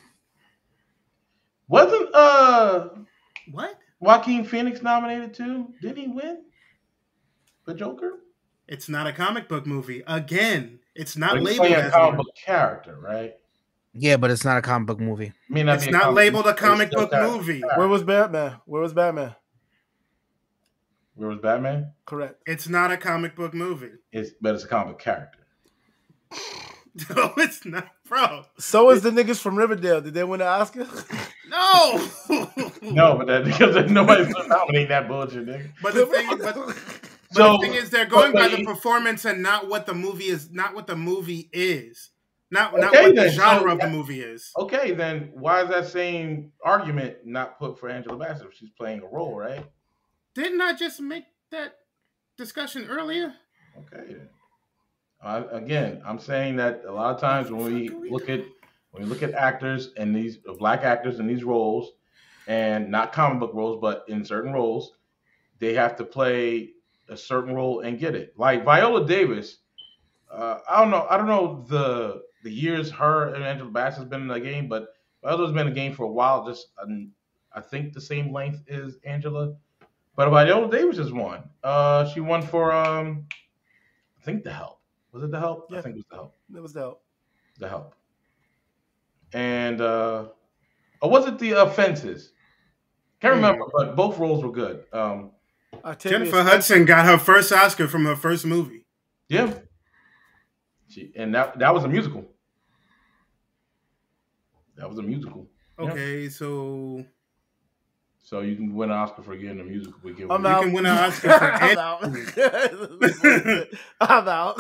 Wasn't uh What? Joaquin Phoenix nominated too? Didn't he win? The Joker? It's not a comic book movie. Again, it's not But he's labeled playing a as comic one. book character, right? Yeah, but it's not a comic book movie. May not It's be a not comic labeled a book, but comic it's still book got- movie. Where was Batman? Where was Batman? Where was Batman? Correct. It's not a comic book movie. It's but it's a comic character. No, it's not, bro. So is the niggas from Riverdale. Did they win an Oscar? No. No, but that because nobody's nominating that bullshit, nigga. But the thing, but, but So- the thing is, they're going but by they- the performance and not what the movie is. Not what the movie is. Not not Okay, what the then. genre So of the that- movie is. Okay, then why is that same argument not put for Angela Bassett if she's playing a role, right? Didn't I just make that discussion earlier? Okay. Then. I, again, I'm saying that a lot of times when we look at when we look at actors and these black actors in these roles, and not comic book roles, but in certain roles, they have to play a certain role and get it. Like Viola Davis, uh, I don't know, I don't know the the years her and Angela Bassett has been in the game, but Viola's been in the game for a while. Just um, I think the same length as Angela, but Viola Davis has won. Uh, she won for um, I think The Help. Was it The Help? Yeah. I think it was The Help. That was dope. The Help. And uh, or was it The Offenses? Can't Hmm. remember, but both roles were good. Um, Octavia Jennifer Spencer- Hudson got her first Oscar from her first movie. yeah, she, and that that was a musical. That was a musical. Yeah. Okay, so So you can win an Oscar for getting a musical. We give I'm You out. can win an Oscar for I'm any- out. I'm out.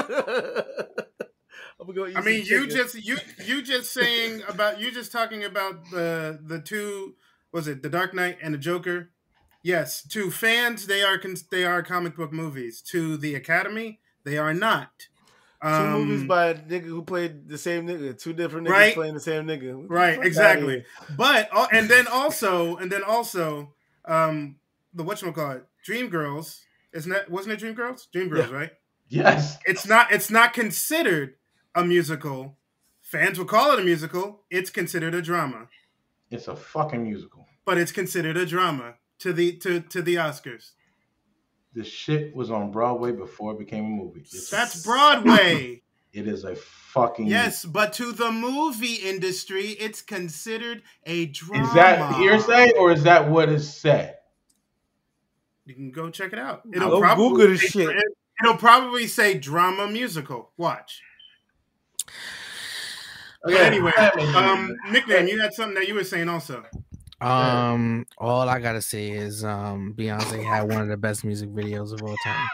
I'm gonna go eat I mean, some you chicken. just you you just saying about you just talking about the the two was it The Dark Knight and the Joker? Yes, to fans they are cons- they are comic book movies. To the Academy, they are not. two Um, movies by a nigga who played the same nigga. Two different niggas Right. playing the same nigga. What the Right, fuck outta exactly. here? But uh, and then also and then also um the whatchamacallit, Dreamgirls isn't that wasn't it Dreamgirls? Dreamgirls, Yeah. right? yes. It's not it's not considered a musical. Fans will call it a musical. It's considered a drama. It's a fucking musical. But it's considered a drama to the to, to the Oscars. This shit was on Broadway before it became a movie. It's, That's Broadway. it is a fucking Yes, but to the movie industry, it's considered a drama. Is that hearsay or is that what is said? You can go check it out. Go probably Google this say- shit. It'll probably say drama musical. Watch. But anyway, um, nickname. You had something that you were saying also. Um, all I gotta say is, um, Beyonce had one of the best music videos of all time.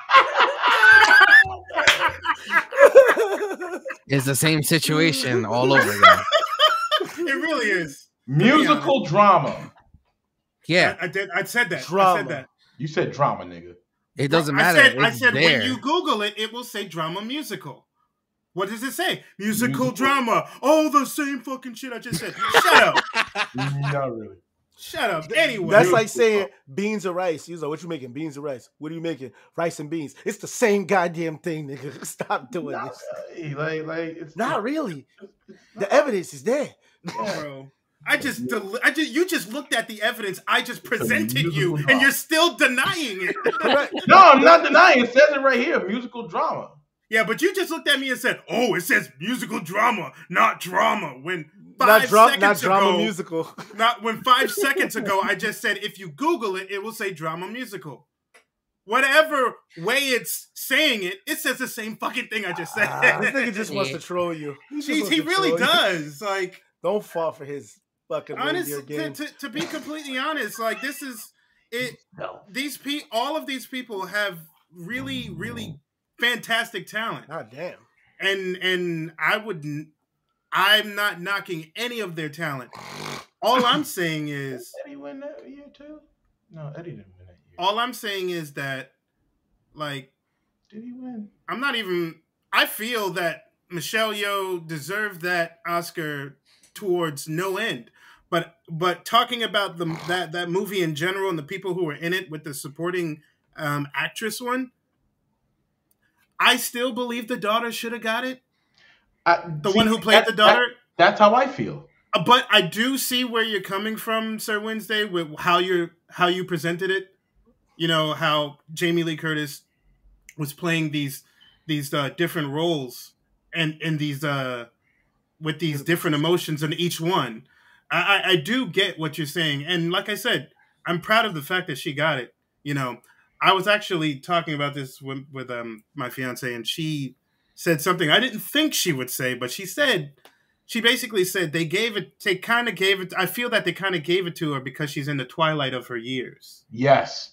It's the same situation all over again. It really is. Musical drama. Yeah, I, I did. I said that. Drama. I said that. You said drama, nigga. it doesn't matter. I said, it's I said there. when you Google it, it will say drama musical. What does it say? Musical, Musical. drama. Oh, the same fucking shit I just said. Shut up. Not really. Shut up. Anyway. That's like saying beans or rice. He's like, what you making? Beans or rice? What are you making? Rice and beans. It's the same goddamn thing, nigga. Stop doing Not this. really. Like, like it's Not really. The evidence is there. Bro. I just, del- I just, you just looked at the evidence I just presented you, musical and drama. you're still denying it. Correct. No, I'm not denying. It says it right here. Musical drama. Yeah, but you just looked at me and said, "Oh, it says musical drama, not drama." When Not, five dra- seconds not drama ago, musical. not when five seconds ago I just said, if you Google it, it will say drama musical. Whatever way it's saying it, it says the same fucking thing I just said. Ah, this nigga just wants to troll you. He, just He, wants he to really troll you. does. Like, Don't fall for his fucking honest, reindeer to, game. to, to be completely honest, like this is it. No. These pe, all of these people have really, really fantastic talent. God damn. and and I wouldn't. I'm not knocking any of their talent. All I'm saying is, Eddie win that year too? No, Eddie didn't win that year. all I'm saying is that, like, Did he win? I'm not even. I feel that Michelle Yeoh deserved that Oscar towards no end. But but talking about the that that movie in general and the people who were in it with the supporting um, actress one, I still believe the daughter should have got it. I, The see, one who played that- the daughter. that- that's how I feel. Uh, But I do see where you're coming from, Sir Wednesday, with how you how you presented it. You know how Jamie Lee Curtis was playing these these uh, different roles and in these uh, with these different emotions in each one. I, I I do get what you're saying, and like I said, I'm proud of the fact that she got it. You know, I was actually talking about this with, with um my fiance, and she said something I didn't think she would say, but she said. She basically said they gave it. They kind of gave it. I feel that they kind of gave it to her because she's in the twilight of her years. Yes,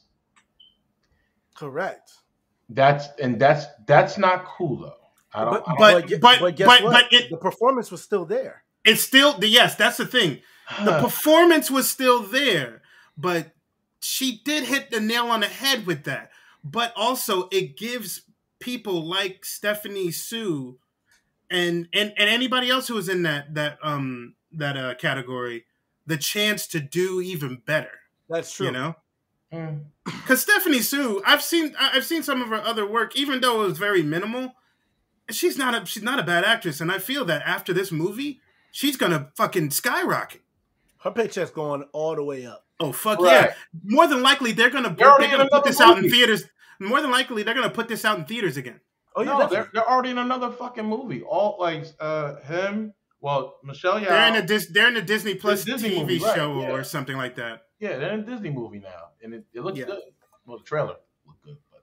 Correct. that's and that's that's not cool though. I don't. But, I don't but- gu- but- guess but- what? but it- the performance was still there. It's still yes. That's the thing. The performance was still there, but she did hit the nail on the head with that. But also, it gives people like Stephanie Sue and and and anybody else who was in that that um that uh, category the chance to do even better. That's true. You know. Mm. Because Stephanie Sue, I've seen I- I've seen some of her other work, even though it was very minimal. She's not a she's not a bad actress, and I feel that after this movie, she's gonna fucking skyrocket. Her paycheck's going all the way up. Oh fuck Right. yeah! More than likely, they're gonna They're already they're gonna in put another this out in movie. theaters. More than likely, they're gonna put this out in theaters again. Oh yeah, no, definitely. they're they're already in another fucking movie. All like uh him. Well, Michelle Yeoh. They're in a Dis- they're in a Disney Plus Disney T V movie, right, show yeah. or something like that. Yeah, they're in a Disney movie now, and it, it looks Yeah. good. Well, the trailer looked good, but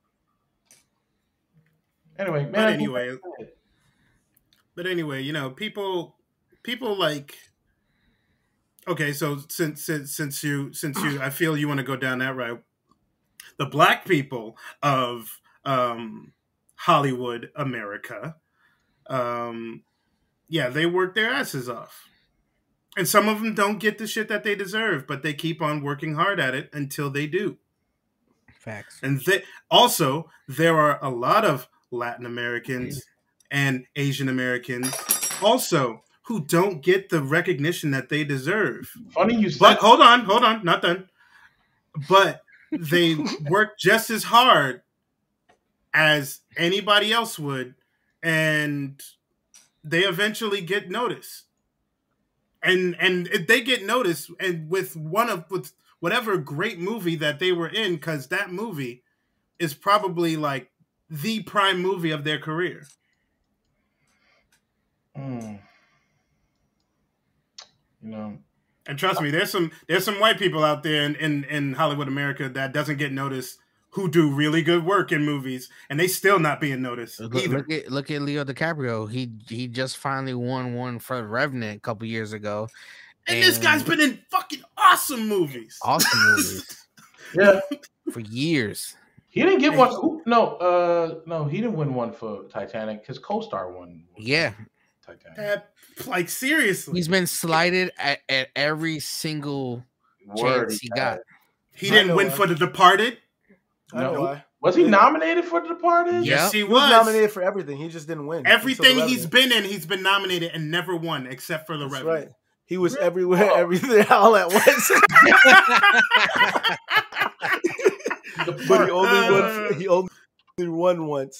anyway, man. But I anyway, think that's it. But anyway, you know, people people like okay, so since since since you since you I feel you want to go down that route. The black people of um Hollywood America, um yeah, they work their asses off. And some of them don't get the shit that they deserve, but they keep on working hard at it until they do. Facts. And they, also, there are a lot of Latin Americans and Asian Americans also who don't get the recognition that they deserve. Funny you said. But hold on, hold on, not done. But they work just as hard as anybody else would, and they eventually get noticed. And and if they get noticed, and with one of with whatever great movie that they were in, because that movie is probably like the prime movie of their career. Mm. You know, And trust me, there's some there's some white people out there in, in, in Hollywood America that doesn't get noticed who do really good work in movies, and they still not being noticed Look, either. look at look at Leo DiCaprio. He he just finally won one for Revenant a couple years ago. And, and this guy's been in fucking awesome movies. Awesome movies. Yeah. For years. He didn't get one. No, uh, no, he didn't win one for Titanic. His co-star won. Yeah. Titanic. Uh, like seriously, he's been slighted at, at every single Word chance he got. He didn't win why. for The Departed. I know no. why. Was he nominated for The Departed? Yes, he, he was. was nominated for everything. He just didn't win. Everything he's been in, he's been nominated and never won except for The That's Revenant. Right. He was really? everywhere, oh. everything, all at once. But he only won. He only won once.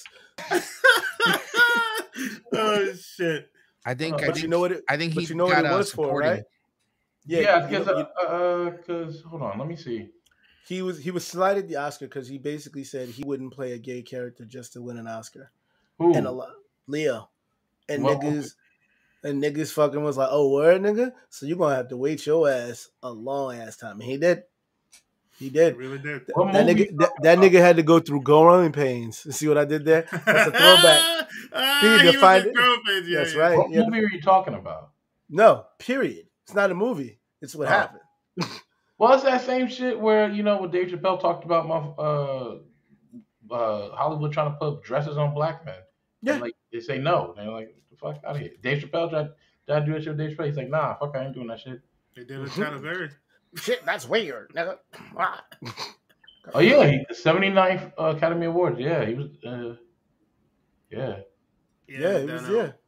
Oh shit! I think. Uh, I but think, you know what? It, I think he you know got what it was for, right? Yeah, yeah. Because uh, because uh, hold on, let me see. He was he was slighted the Oscar because he basically said he wouldn't play a gay character just to win an Oscar. Who? And a lot, Leo, and what, niggas, and niggas fucking was like, "Oh, word, nigga." So you're gonna have to wait your ass a long ass time. And he did. He did. He really did. That, that nigga, that, that nigga had to go through growing pains. See what I did there? That's a throwback. uh, he need to find it. Pains, yeah, That's yeah. right. What yeah. movie are you talking about? No, period. It's not a movie. It's what oh. happened. Well, it's that same shit where, you know, when Dave Chappelle talked about my uh, uh, Hollywood trying to put dresses on black men. Yeah. And, like, they say no. They're like, the fuck out of here. Dave Chappelle tried, tried to do that shit with Dave Chappelle. He's like, nah, fuck, I ain't doing that shit. They did it kind of very. Shit, that's weird, nigga. Oh, yeah. He, the seventy-ninth uh, Academy Awards. Yeah, he was. Uh, yeah. Yeah, yeah it was, yeah.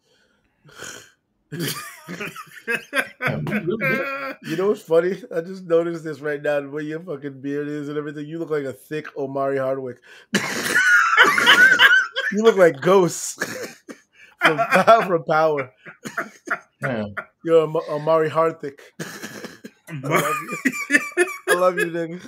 You know what's funny? I just noticed this right now, the way your fucking beard is and everything. You look like a thick Omari Hardwick. You look like Ghost from, from Power. Yeah. You're Am- Omari Hardwick. I love you, I love you nigga.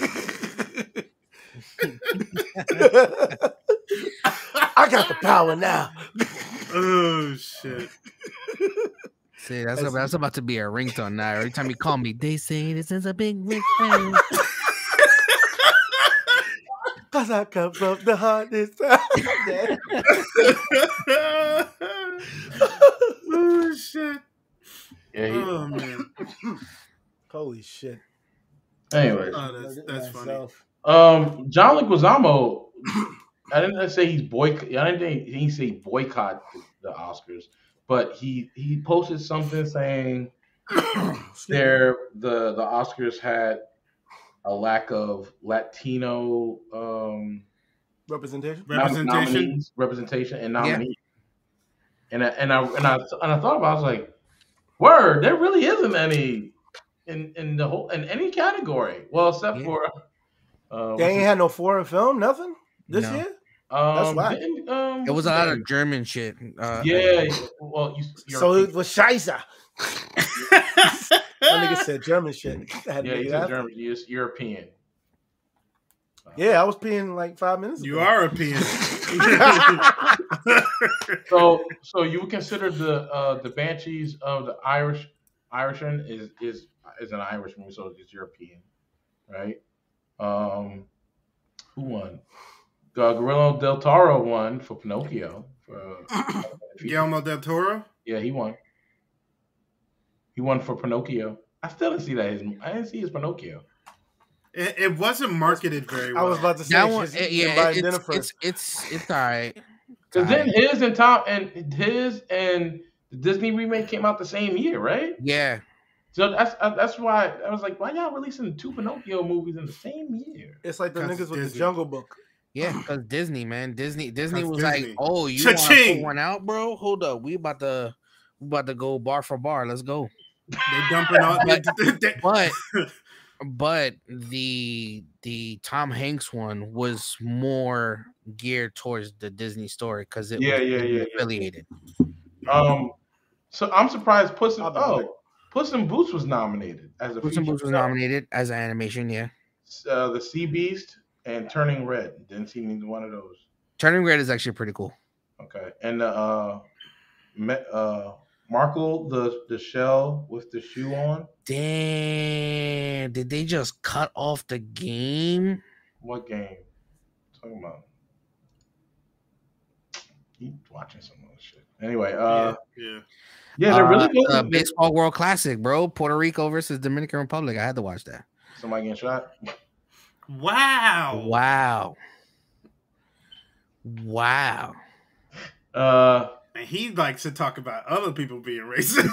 I got the power now. Oh shit. See, that's, that's, that's about to be a ringtone now. Every time you call me, they say this is a big Rick fan. Cause I come from the hardest time. Oh shit. Yeah, he, oh man. Holy shit. Anyway. Oh, that's, that's funny. Um, John Leguizamo, I didn't say he's boycott. I didn't think he say boycott the Oscars, but he he posted something saying there the the Oscars had a lack of Latino um, representation, representation, nominees, representation, and nominees. Yeah. And I, and I and I and I thought about it, I was like, word, there really isn't any in in the whole in any category. Well, except yeah. for uh, they ain't had no foreign film, nothing this no. year. Um, That's why um, it was a lot of German shit. Uh, yeah, well, you, so it was Scheisse. That nigga said German shit. Yeah, he said German. He's European. Yeah, I was peeing like five minutes ago. You are a peeing. so, so you would consider the uh, the Banshees of the Irish Irishman is is is an Irish movie, so it's European, right? Um, who won? Uh, Guillermo del Toro won for Pinocchio. For, uh, Guillermo del Toro? Yeah, he won. He won for Pinocchio. I still didn't see that. His, I didn't see his Pinocchio. It, it wasn't marketed very well. I was about to say that one. It, yeah, it, it's, it's it's it's all right. Because then his and Tom and his and the Disney remake came out the same year, right? Yeah. So that's that's why I was like, why y'all releasing two Pinocchio movies in the same year? It's like the niggas with Disney. The Jungle Book. Yeah, because Disney, man, Disney, Disney was Disney. like, "Oh, you want to put one out, bro? Hold up, we about to, we about to go bar for bar. Let's go." They dumping all, but, but, but the the Tom Hanks one was more geared towards the Disney story because it yeah, was yeah, yeah, affiliated. Yeah. Um, so I'm surprised. Puss in oh, Puss in Boots was nominated as a Puss in Boots was nominated as an animation. Yeah, uh, the Sea Beast. And Turning Red. Didn't see neither one of those. Turning Red is actually pretty cool. Okay. And uh, uh, Markle, the, the shell with the shoe on. Damn. Did they just cut off the game? What game? talking about? He's watching some other shit. Anyway, uh, yeah, yeah, they're really Uh, good. uh, baseball World Classic, bro. Puerto Rico versus Dominican Republic. I had to watch that. Somebody getting shot. wow, Wow. Wow. Uh, and he likes to talk about other people being racist.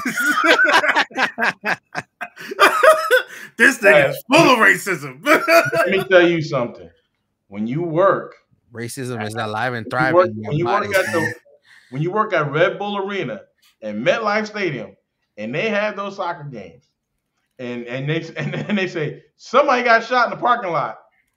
This thing is full of racism. let me tell you something. When you work, Racism is alive and when you thriving. work, in your when you work body. at the, when you work at Red Bull Arena and MetLife Stadium, and they have those soccer games, and and they and then they say somebody got shot in the parking lot.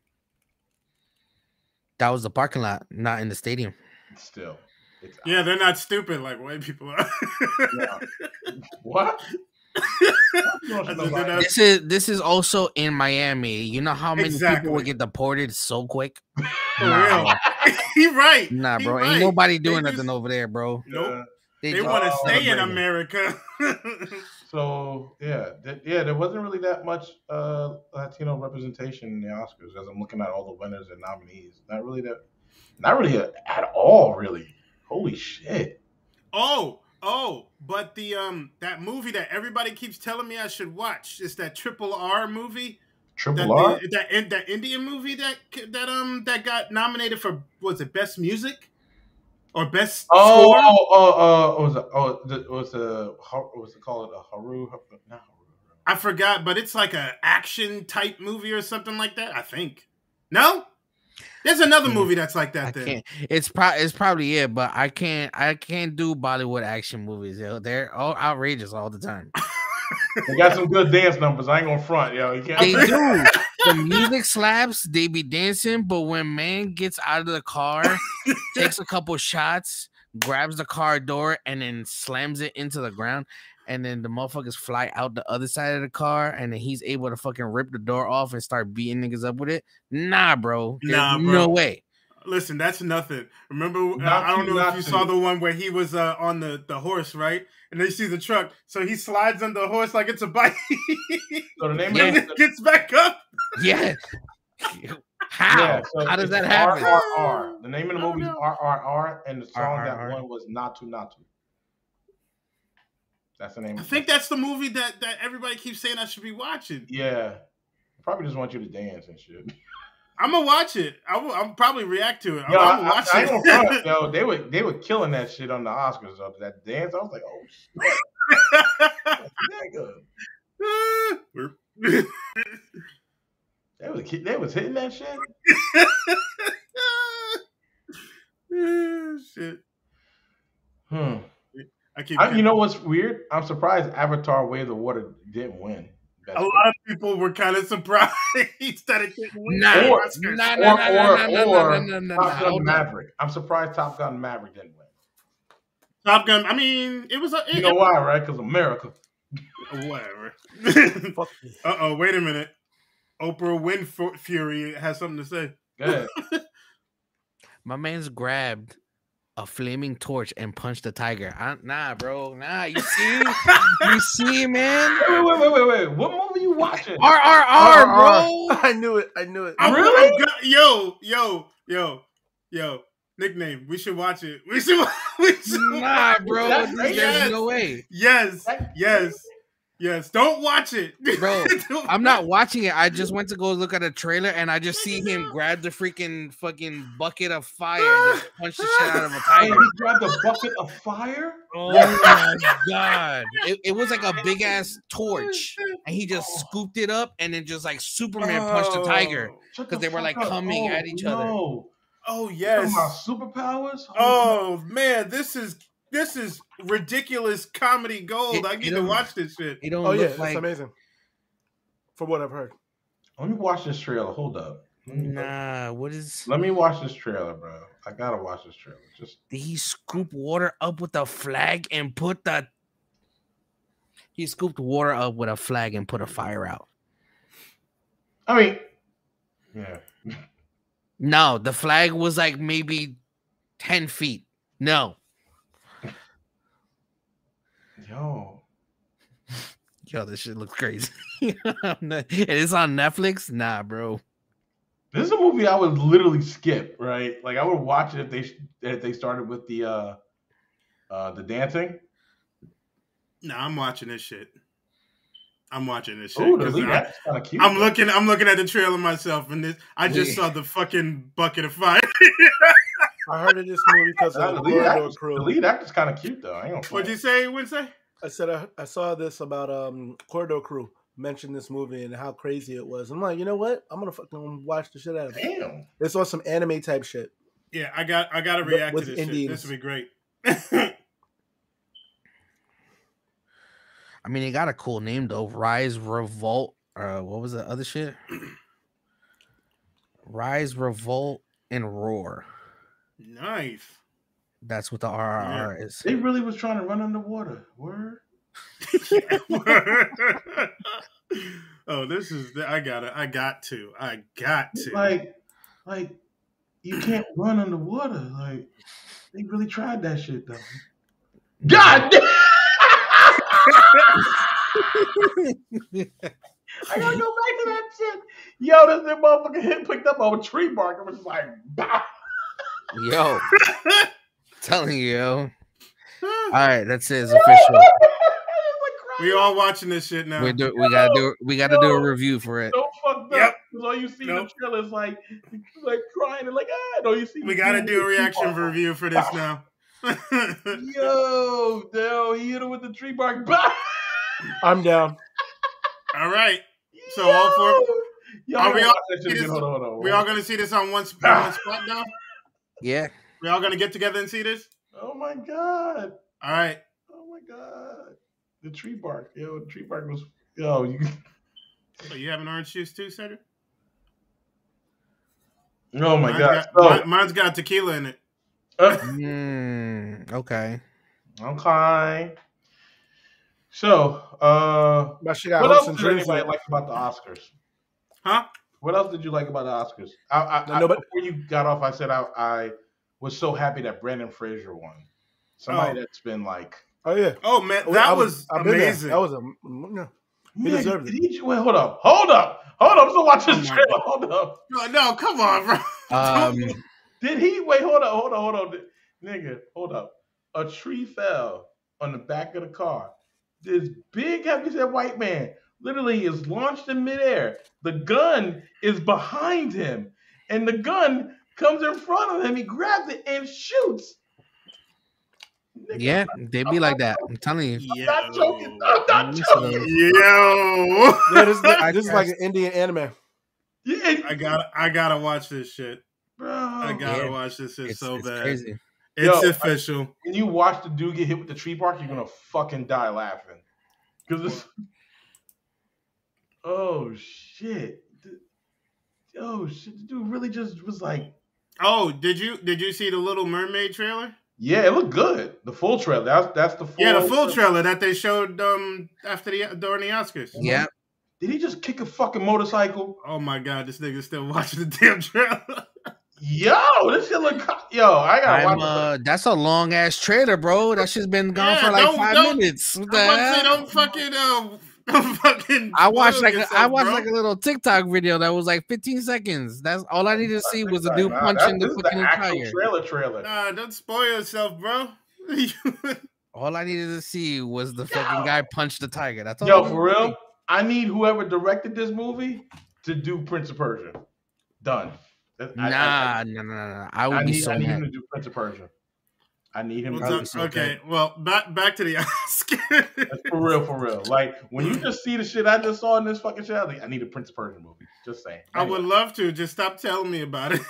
That was the parking lot, not in the stadium. Still, it's Yeah, they're not stupid like white people are. Yeah. What? I said they're not- This is this is also in Miami. You know how many Exactly. people would get deported so quick? For Nah, real. bro. He right. Nah, He bro. right. Ain't nobody They doing just- nothing over there, bro. Nope. They, They just want to Oh, stay in celebrating. America. So yeah, th- yeah, there wasn't really that much uh, Latino representation in the Oscars. As I'm looking at all the winners and nominees, not really that, not really at all. Really, holy shit! Oh, oh, but the um that movie that everybody keeps telling me I should watch is that Triple R movie. That Triple R. the, that in- that Indian movie that that um that got nominated for, was it best music or best Oh, score? oh, oh, oh, was it? Oh, it was a what was it called? A Haru? Not Haru. I forgot, but it's like a action type movie or something like that. I think. No, there's another Hmm. movie that's like that. I Then can't. It's pro. It's probably it, but I can't. I can't do Bollywood action movies. Yo. They're all outrageous all the time. They got some good dance numbers. I ain't gonna front, yo. You can't. They do. The music slaps. They be dancing, but when man gets out of the car, takes a couple shots, grabs the car door, and then slams it into the ground, and then the motherfuckers fly out the other side of the car, and then he's able to fucking rip the door off and start beating niggas up with it. Nah, bro. There's Nah, bro. no way. Listen, that's nothing. Remember, uh, Not I don't to- know not if you to. saw the one where he was uh, on the, the horse, right? And then you see the truck, so he slides on the horse like it's a bike, So the name Yeah. and of then the, gets back up. Yeah. How? yeah, so How does it's that happen? R R R. The name of the I don't movie is know. R R R, and the song R R R. that won was Natu Natu. That's the name. I think that's the movie that, that everybody keeps saying I should be watching. Yeah, probably just want you to dance and shit. I'm gonna watch it. I will. I'll probably react to it. Yo, I'm I, gonna I, watch I ain't it. gonna front, yo. They were they were killing that shit on the Oscars. Though. That dance, I was like, oh shit, nigga. They was ki- they was hitting that shit. Shit. Hmm. I keep. I, you know what's weird? I'm surprised Avatar: Way of the Water didn't win. Best a lot of people were kind of surprised that it didn't win Nah, the Or- Oscars. nah, Or, nah, or, nah, nah, nah, or nah, nah, nah, nah, Top Gun hold on. Maverick. I'm surprised Top Gun Maverick didn't win. Top Gun. I mean, it was a. You It, know why, right? Because America. whatever. Fuck you. Uh oh. Wait a minute. Oprah Winfrey has something to say. Go ahead. My man's grabbed a flaming torch and punched the tiger. I, nah, bro. Nah, you see? You see, man? Wait, wait, wait, wait, wait. What movie you watching? R R R, bro. I knew it. I knew it. I'm- Really? I'm go- yo, yo, yo, yo. Nickname. We should watch it. We should. wa- We should. Nah, watch bro. it. That's There's Yes. no way. Yes. That- Yes. Yes. Don't watch it, Bro, Don't I'm not watching it. I just went to go look at a trailer and I just see him grab the freaking fucking bucket of fire and just punch the shit out of a And tiger. he grabbed a bucket of fire? Oh my god. It, it was like a big ass torch. And he just scooped it up and then just like Superman punched the tiger. Oh. Shut 'Cause the they were, fuck like, up. coming Oh, at each other. No. Oh Talking yes. about superpowers? Oh man, this is this is ridiculous comedy gold. It- I it need to don't- watch this shit. It don't Oh yeah, look it's like amazing. From what I've heard. Let me watch this trailer. Hold up. Let me, nah. What is? let me watch this trailer, bro. I gotta watch this trailer. Just Did he scoop water up with a flag and put the? He scooped water up with a flag and put a fire out. I mean, yeah. No, the flag was like maybe ten feet. No, Yo. yo, this shit looks crazy. And it's on Netflix. Nah, bro. This is a movie I would literally skip, right? Like I would watch it if they if they started with the uh, uh, the dancing. Nah, I'm watching this shit. I'm watching this shit. Oh, the 'cause lead I- actor's kind of cute. I'm though. looking. I'm looking at the trailer myself, and this. I just We- saw the fucking bucket of fire. I heard of this movie because Uh, of the, the lead Corridor actor's, the Crew. lead actor's kind of cute though. I ain't gonna What'd front. you say, Wednesday? I said I, I saw this about um Corridor Crew mentioned this movie and how crazy it was. I'm like, you know what? I'm gonna fucking watch the shit out of it. Damn. It's on some anime type shit. Yeah, I got. I got to With- react with to this shit. Indians. This would be great. I mean, he got a cool name though. Rise, Revolt. Uh, what was the other shit? Rise, Revolt, and Roar. Nice. That's what the R R R is. They really was trying to run underwater. Word. Oh, this is. I gotta. I got to. I got to. Like, like you can't run underwater. Like they really tried that shit though. God damn! I gotta go back to that shit. Yo, this that motherfucker hit picked up on a tree bark and was just like, bah. Yo, telling you, yo. All right, that's it. It's official. We all watching this shit now. We do. We gotta do. We gotta do a review for it. So fucked up. Yep. Because all you see Nope. in the trailer is like, like crying and like, ah, no, you see. We the got to dude do a with the reaction tree bark. review for this now. Yo, no, he hit him with the tree bark. Bah! I'm down. All right. So all four- Yo, Are we all- watch that shit it again. is- Hold on, hold on. We all gonna see this on one, sp- on one spot now. Yeah. We all gonna get together and see this. Oh my god. All right. Oh my god. The tree bark. Yo, the tree bark was. Yo, you. So you have an orange juice too, Cedric? Oh my Mine's god. Got, So, mine, mine's got tequila in it. uh, Mm, okay. okay. So, uh, My shit got what hooks else and did drinks. anybody in it. like about the Oscars? Huh? What else did you like about the Oscars? I, I, No, I, no, but- before you got off, I said I, I was so happy that Brandon Fraser won. Somebody Oh. that's been like, Oh yeah, Oh man, I that was I've been there. amazing. That was a no. He "Nigga, deserved it." did he- wait, hold up, hold up, hold up. I'm still watching Oh this my trailer. God. Hold up. No, no, come on, bro. Um, Did he wait? Hold up, hold up, hold up, nigga, hold up. A tree fell on the back of the car. This big, heavyset white man literally is launched in midair. The gun is behind him, and the gun comes in front of him. He grabs it and shoots. Nigga, yeah, they be like that. I'm telling you. I'm not joking. I'm not Listen, joking. Yo. Yeah, this, is- this is like an Indian anime. Yeah, I got. I gotta watch this shit. bro. I gotta Yeah. watch this. It's, It's, so it's bad. crazy. It's Yo, official. When you watch the dude get hit with the tree bark, you're gonna fucking die laughing. Cause it's oh shit. The- Oh shit. The dude really just was like, Oh, did you did you see the Little Mermaid trailer? yeah, it looked good. The full trailer. That's that's the full Yeah, the full trailer that they showed um after the during the Oscars. Yeah. Did he just kick a fucking motorcycle? Oh my god, this nigga's still watching the damn trailer. Yo, this shit look co- yo, I gotta I'm, watch uh, that's a long ass trailer, bro. That shit's been gone Yeah, for like don't- five don't- minutes. What the I'm about to say, hell? don't fucking uh, don't fucking. I watched spoil like a, yourself, I watched bro. like a little TikTok video that was like fifteen seconds. That's all I needed to see was the dude Nah, punching that- the this is fucking actual tire. trailer trailer. Nah, don't spoil yourself, bro. All I needed to see was the fucking guy punch the tiger. That's all. Yo, I for needed to real, I need whoever directed this movie to do Prince of Persia. Done. I- see. I- Nah, I- nah, nah, nah, nah. I would I be need, so I need him mad. to do Prince of Persia. I need him Well, to I'll do be so- so okay, well, back back to the Oscars. for real, for real. Like when you just see the shit I just saw in this fucking show, like, I need a Prince of Persia movie. Just saying. I would love to. Just stop telling me about it.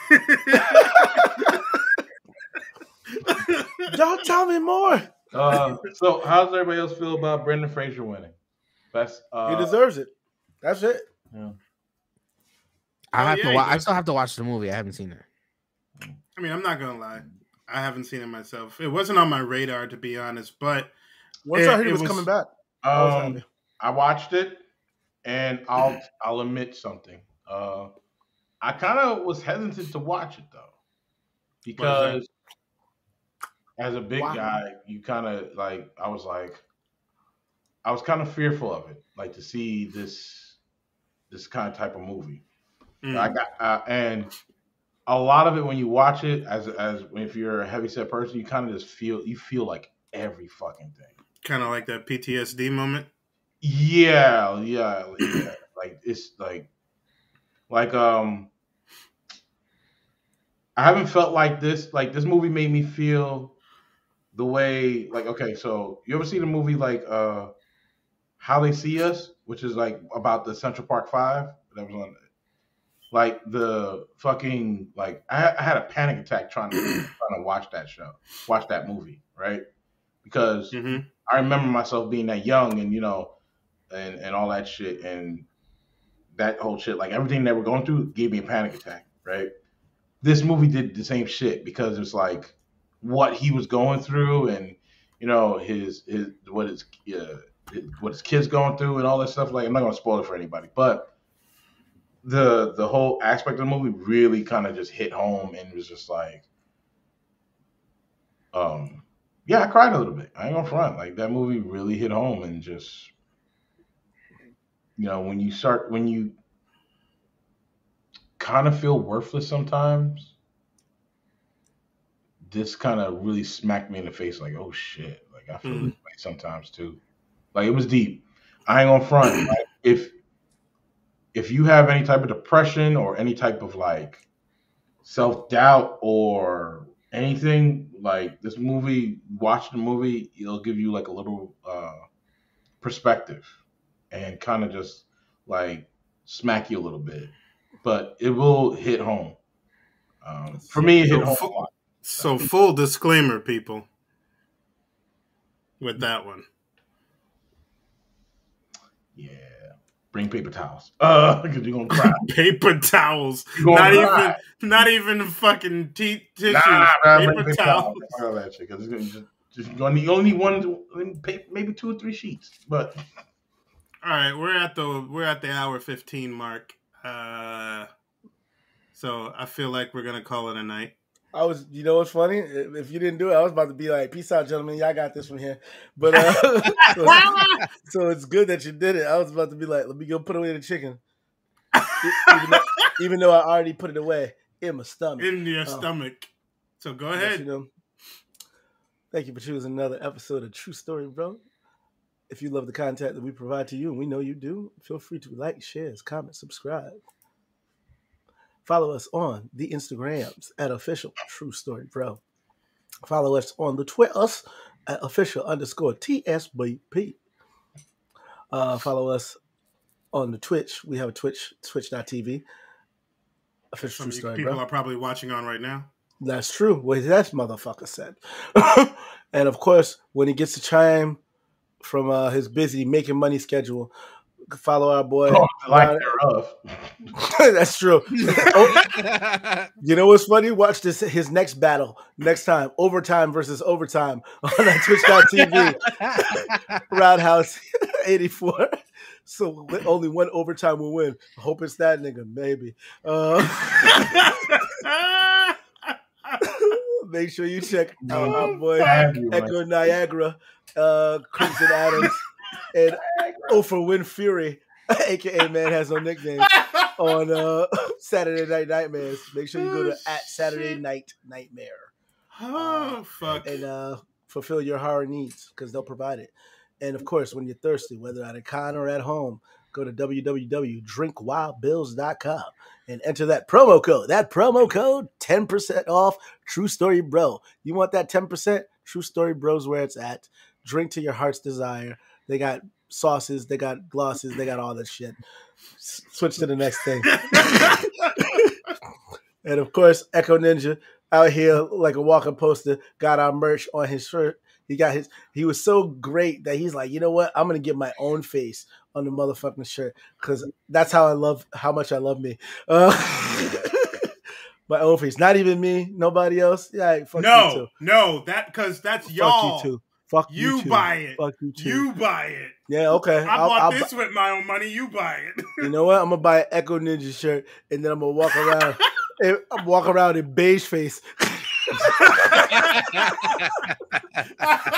Don't tell me more. Uh, so, how does everybody else feel about Brendan Fraser winning? Best. Uh, He deserves it. That's it. yeah. I Oh, have yeah, to. he Wa- I does. still have to watch the movie. I haven't seen it. I mean, I'm not gonna lie. I haven't seen it myself. It wasn't on my radar, to be honest. But Once It- I heard he it was, was- coming back, I was Um, happy. I watched it, and I'll I'll admit something. Uh, I kind of was hesitant to watch it though, because as a big Why? guy, you kind of like I was like, I was kind of fearful of it, like to see this this kind of type of movie. Mm. I got uh, and a lot of it when you watch it as as if you're a heavyset person, you kind of just feel you feel like every fucking thing. Kind of like that P T S D moment. Yeah, yeah, yeah. Like it's like like um I haven't felt like this. Like this movie made me feel the way like okay, so you ever see the movie like uh How They See Us, which is like about the Central Park Five that was on like the fucking like I, I had a panic attack trying to trying to watch that show, watch that movie, right? Because Mm-hmm. I remember myself being that young and you know and and all that shit and that whole shit like everything that we're going through gave me a panic attack, right? This movie did the same shit because it's like what he was going through and you know his his what his uh, what his kids going through and all that stuff. Like I'm not gonna spoil it for anybody, but the the whole aspect of the movie really kind of just hit home and was just like, um, yeah, I cried a little bit. I ain't gonna front. Like that movie really hit home and just you know when you start when you kind of feel worthless sometimes. This kind of really smacked me in the face, like, oh shit, like I feel Mm. this way sometimes too. Like it was deep. I ain't gonna front. Like, if if you have any type of depression or any type of like self doubt or anything, like this movie, watch the movie, it'll give you like a little uh, perspective and kind of just like smack you a little bit, but it will hit home. Um, for me, it hit home a lot. So full disclaimer, people, with that one. Yeah. Bring paper towels. Uh, because you're gonna cry. Paper towels. You're gonna Not cry. even not even fucking te- tissues. Nah, nah, paper, bring paper towels. towels. All that shit. Because it's just, just you only, you only need one, maybe two or three sheets. But All right, we're at the we're at the hour fifteen mark. Uh, so I feel like we're gonna call it a night. I was, you know what's funny? If you didn't do it, I was about to be like, peace out, gentlemen. Y'all got this one here. But uh, so, so it's good that you did it. I was about to be like, let me go put away the chicken. Even though, even though I already put it away in my stomach. In your Uh, stomach. So go Yes, ahead. you know. Thank you for choosing another episode of True Story, bro. If you love the content that we provide to you, and we know you do, feel free to like, share, comment, subscribe. Follow us on the Instagrams at official True Story Bro. Follow us on the Twitters at official underscore T S B P. Uh, follow us on the Twitch. We have a Twitch, twitch dot t v. Official Some True of you Story people Bro. are probably watching on right now. That's true. What that motherfucker said. And of course, when he gets to chime from uh, his busy making money schedule, follow our boy. oh, the lack Ron- thereof. That's true. Oh, you know what's funny? Watch this. His next battle next time, overtime versus overtime on that twitch dot t v. Roundhouse eighty-four. So only one overtime will win. I hope it's that nigga, maybe. Uh, make sure you check out our boy Have you, Echo Niagara, uh, Crimson Adams, and Oprah Win Fury, aka Man Has No Nickname, on uh, Saturday Night Nightmares. Make sure you go to Oh, at Saturday shit. Night Nightmare Oh fuck. and uh, fulfill your horror needs because they'll provide it. And of course, when you're thirsty, whether at a con or at home, go to w w w dot drink wild bills dot com and enter that promo code. That promo code, ten percent off True Story Bro. You want that ten percent? True Story Bro's where it's at. Drink to your heart's desire. They got sauces, they got glosses, they got all that shit. S- Switch to the next thing. And of course, Echo Ninja out here like a walking poster, got our merch on his shirt. He got his, he was so great that he's like, you know what? I'm going to get my own face on the motherfucking shirt because that's how I love, how much I love me. Uh, my own face. Not even me, nobody else. Yeah, fuck you no, too. no, that because that's y'all. Fuck you too. Fuck you, You too. buy it. Fuck you too. You buy it. Yeah, okay. I I'll- bought I'll this bu- with my own money. You buy it. You know what? I'm gonna buy an Echo Ninja shirt and then I'm gonna walk around. and I'm walk around in beige face.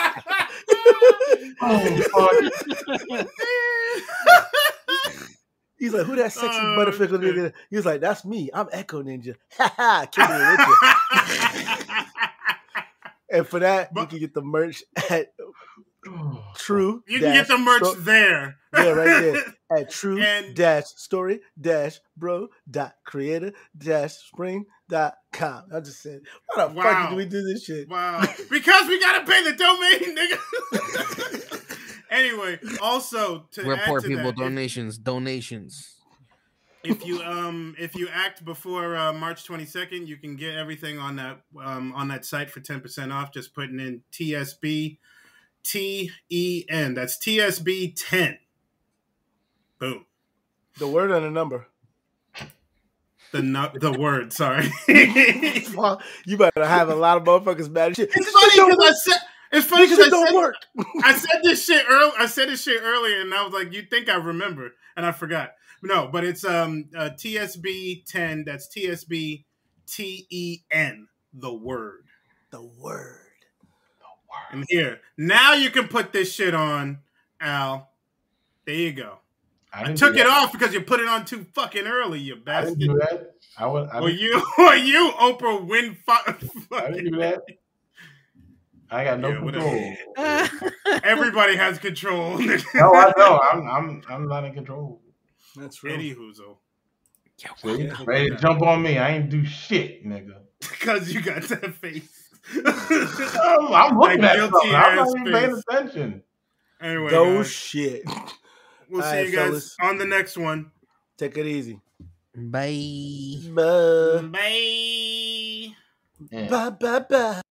Oh, fuck. He's like, who that sexy Oh, butterfickle shit. nigga? He was like, that's me. I'm Echo Ninja. Ha ha. Kicking it with you. And for that, But- you can get the merch at True. You can get the merch Sto- there. yeah, right there at True And- dash Story dash Bro dot Creator dash Spring dot com. I just said, why the Wow. fuck did we do this shit? Wow. Because we gotta pay the domain, nigga. Anyway, also to We're add poor to people. that, if- Donations, donations. if you um if you act before uh, March twenty-second, you can get everything on that um on that site for ten percent off. Just putting in T S B T E N. That's T S B ten. Boom. The word and the number. The nu- the word. Sorry. Well, you better have a lot of motherfuckers mad as shit. It's This funny shit don't because I work. said it's funny This because shit I don't said work. I said this shit early. I said this shit earlier, and I was like, "You think I remember?" And I forgot. No, but it's um uh, T S B ten. That's T S B T E N. The word. The word. And here, now you can put this shit on, Al. There you go. I, didn't took do it that. off because you put it on too fucking early, you I bastard. didn't do that. I was. I Or didn't, you, or you, Oprah Winfrey. I didn't do that. I got no Yeah, control. whatever. Everybody has control. No, I know. I'm. I'm. I'm not in control. That's real. Eddie Huzo. See, Yeah. ready to jump on me? I ain't do shit, nigga. Because you got that face. I'm, I'm looking That at guilty something. I'm not ass even paying face. attention. Anyway, Go guys, shit. we'll see All right, you guys fellas. on the next one. Take it easy. Bye. Bye. Bye. Yeah. Bye bye bye.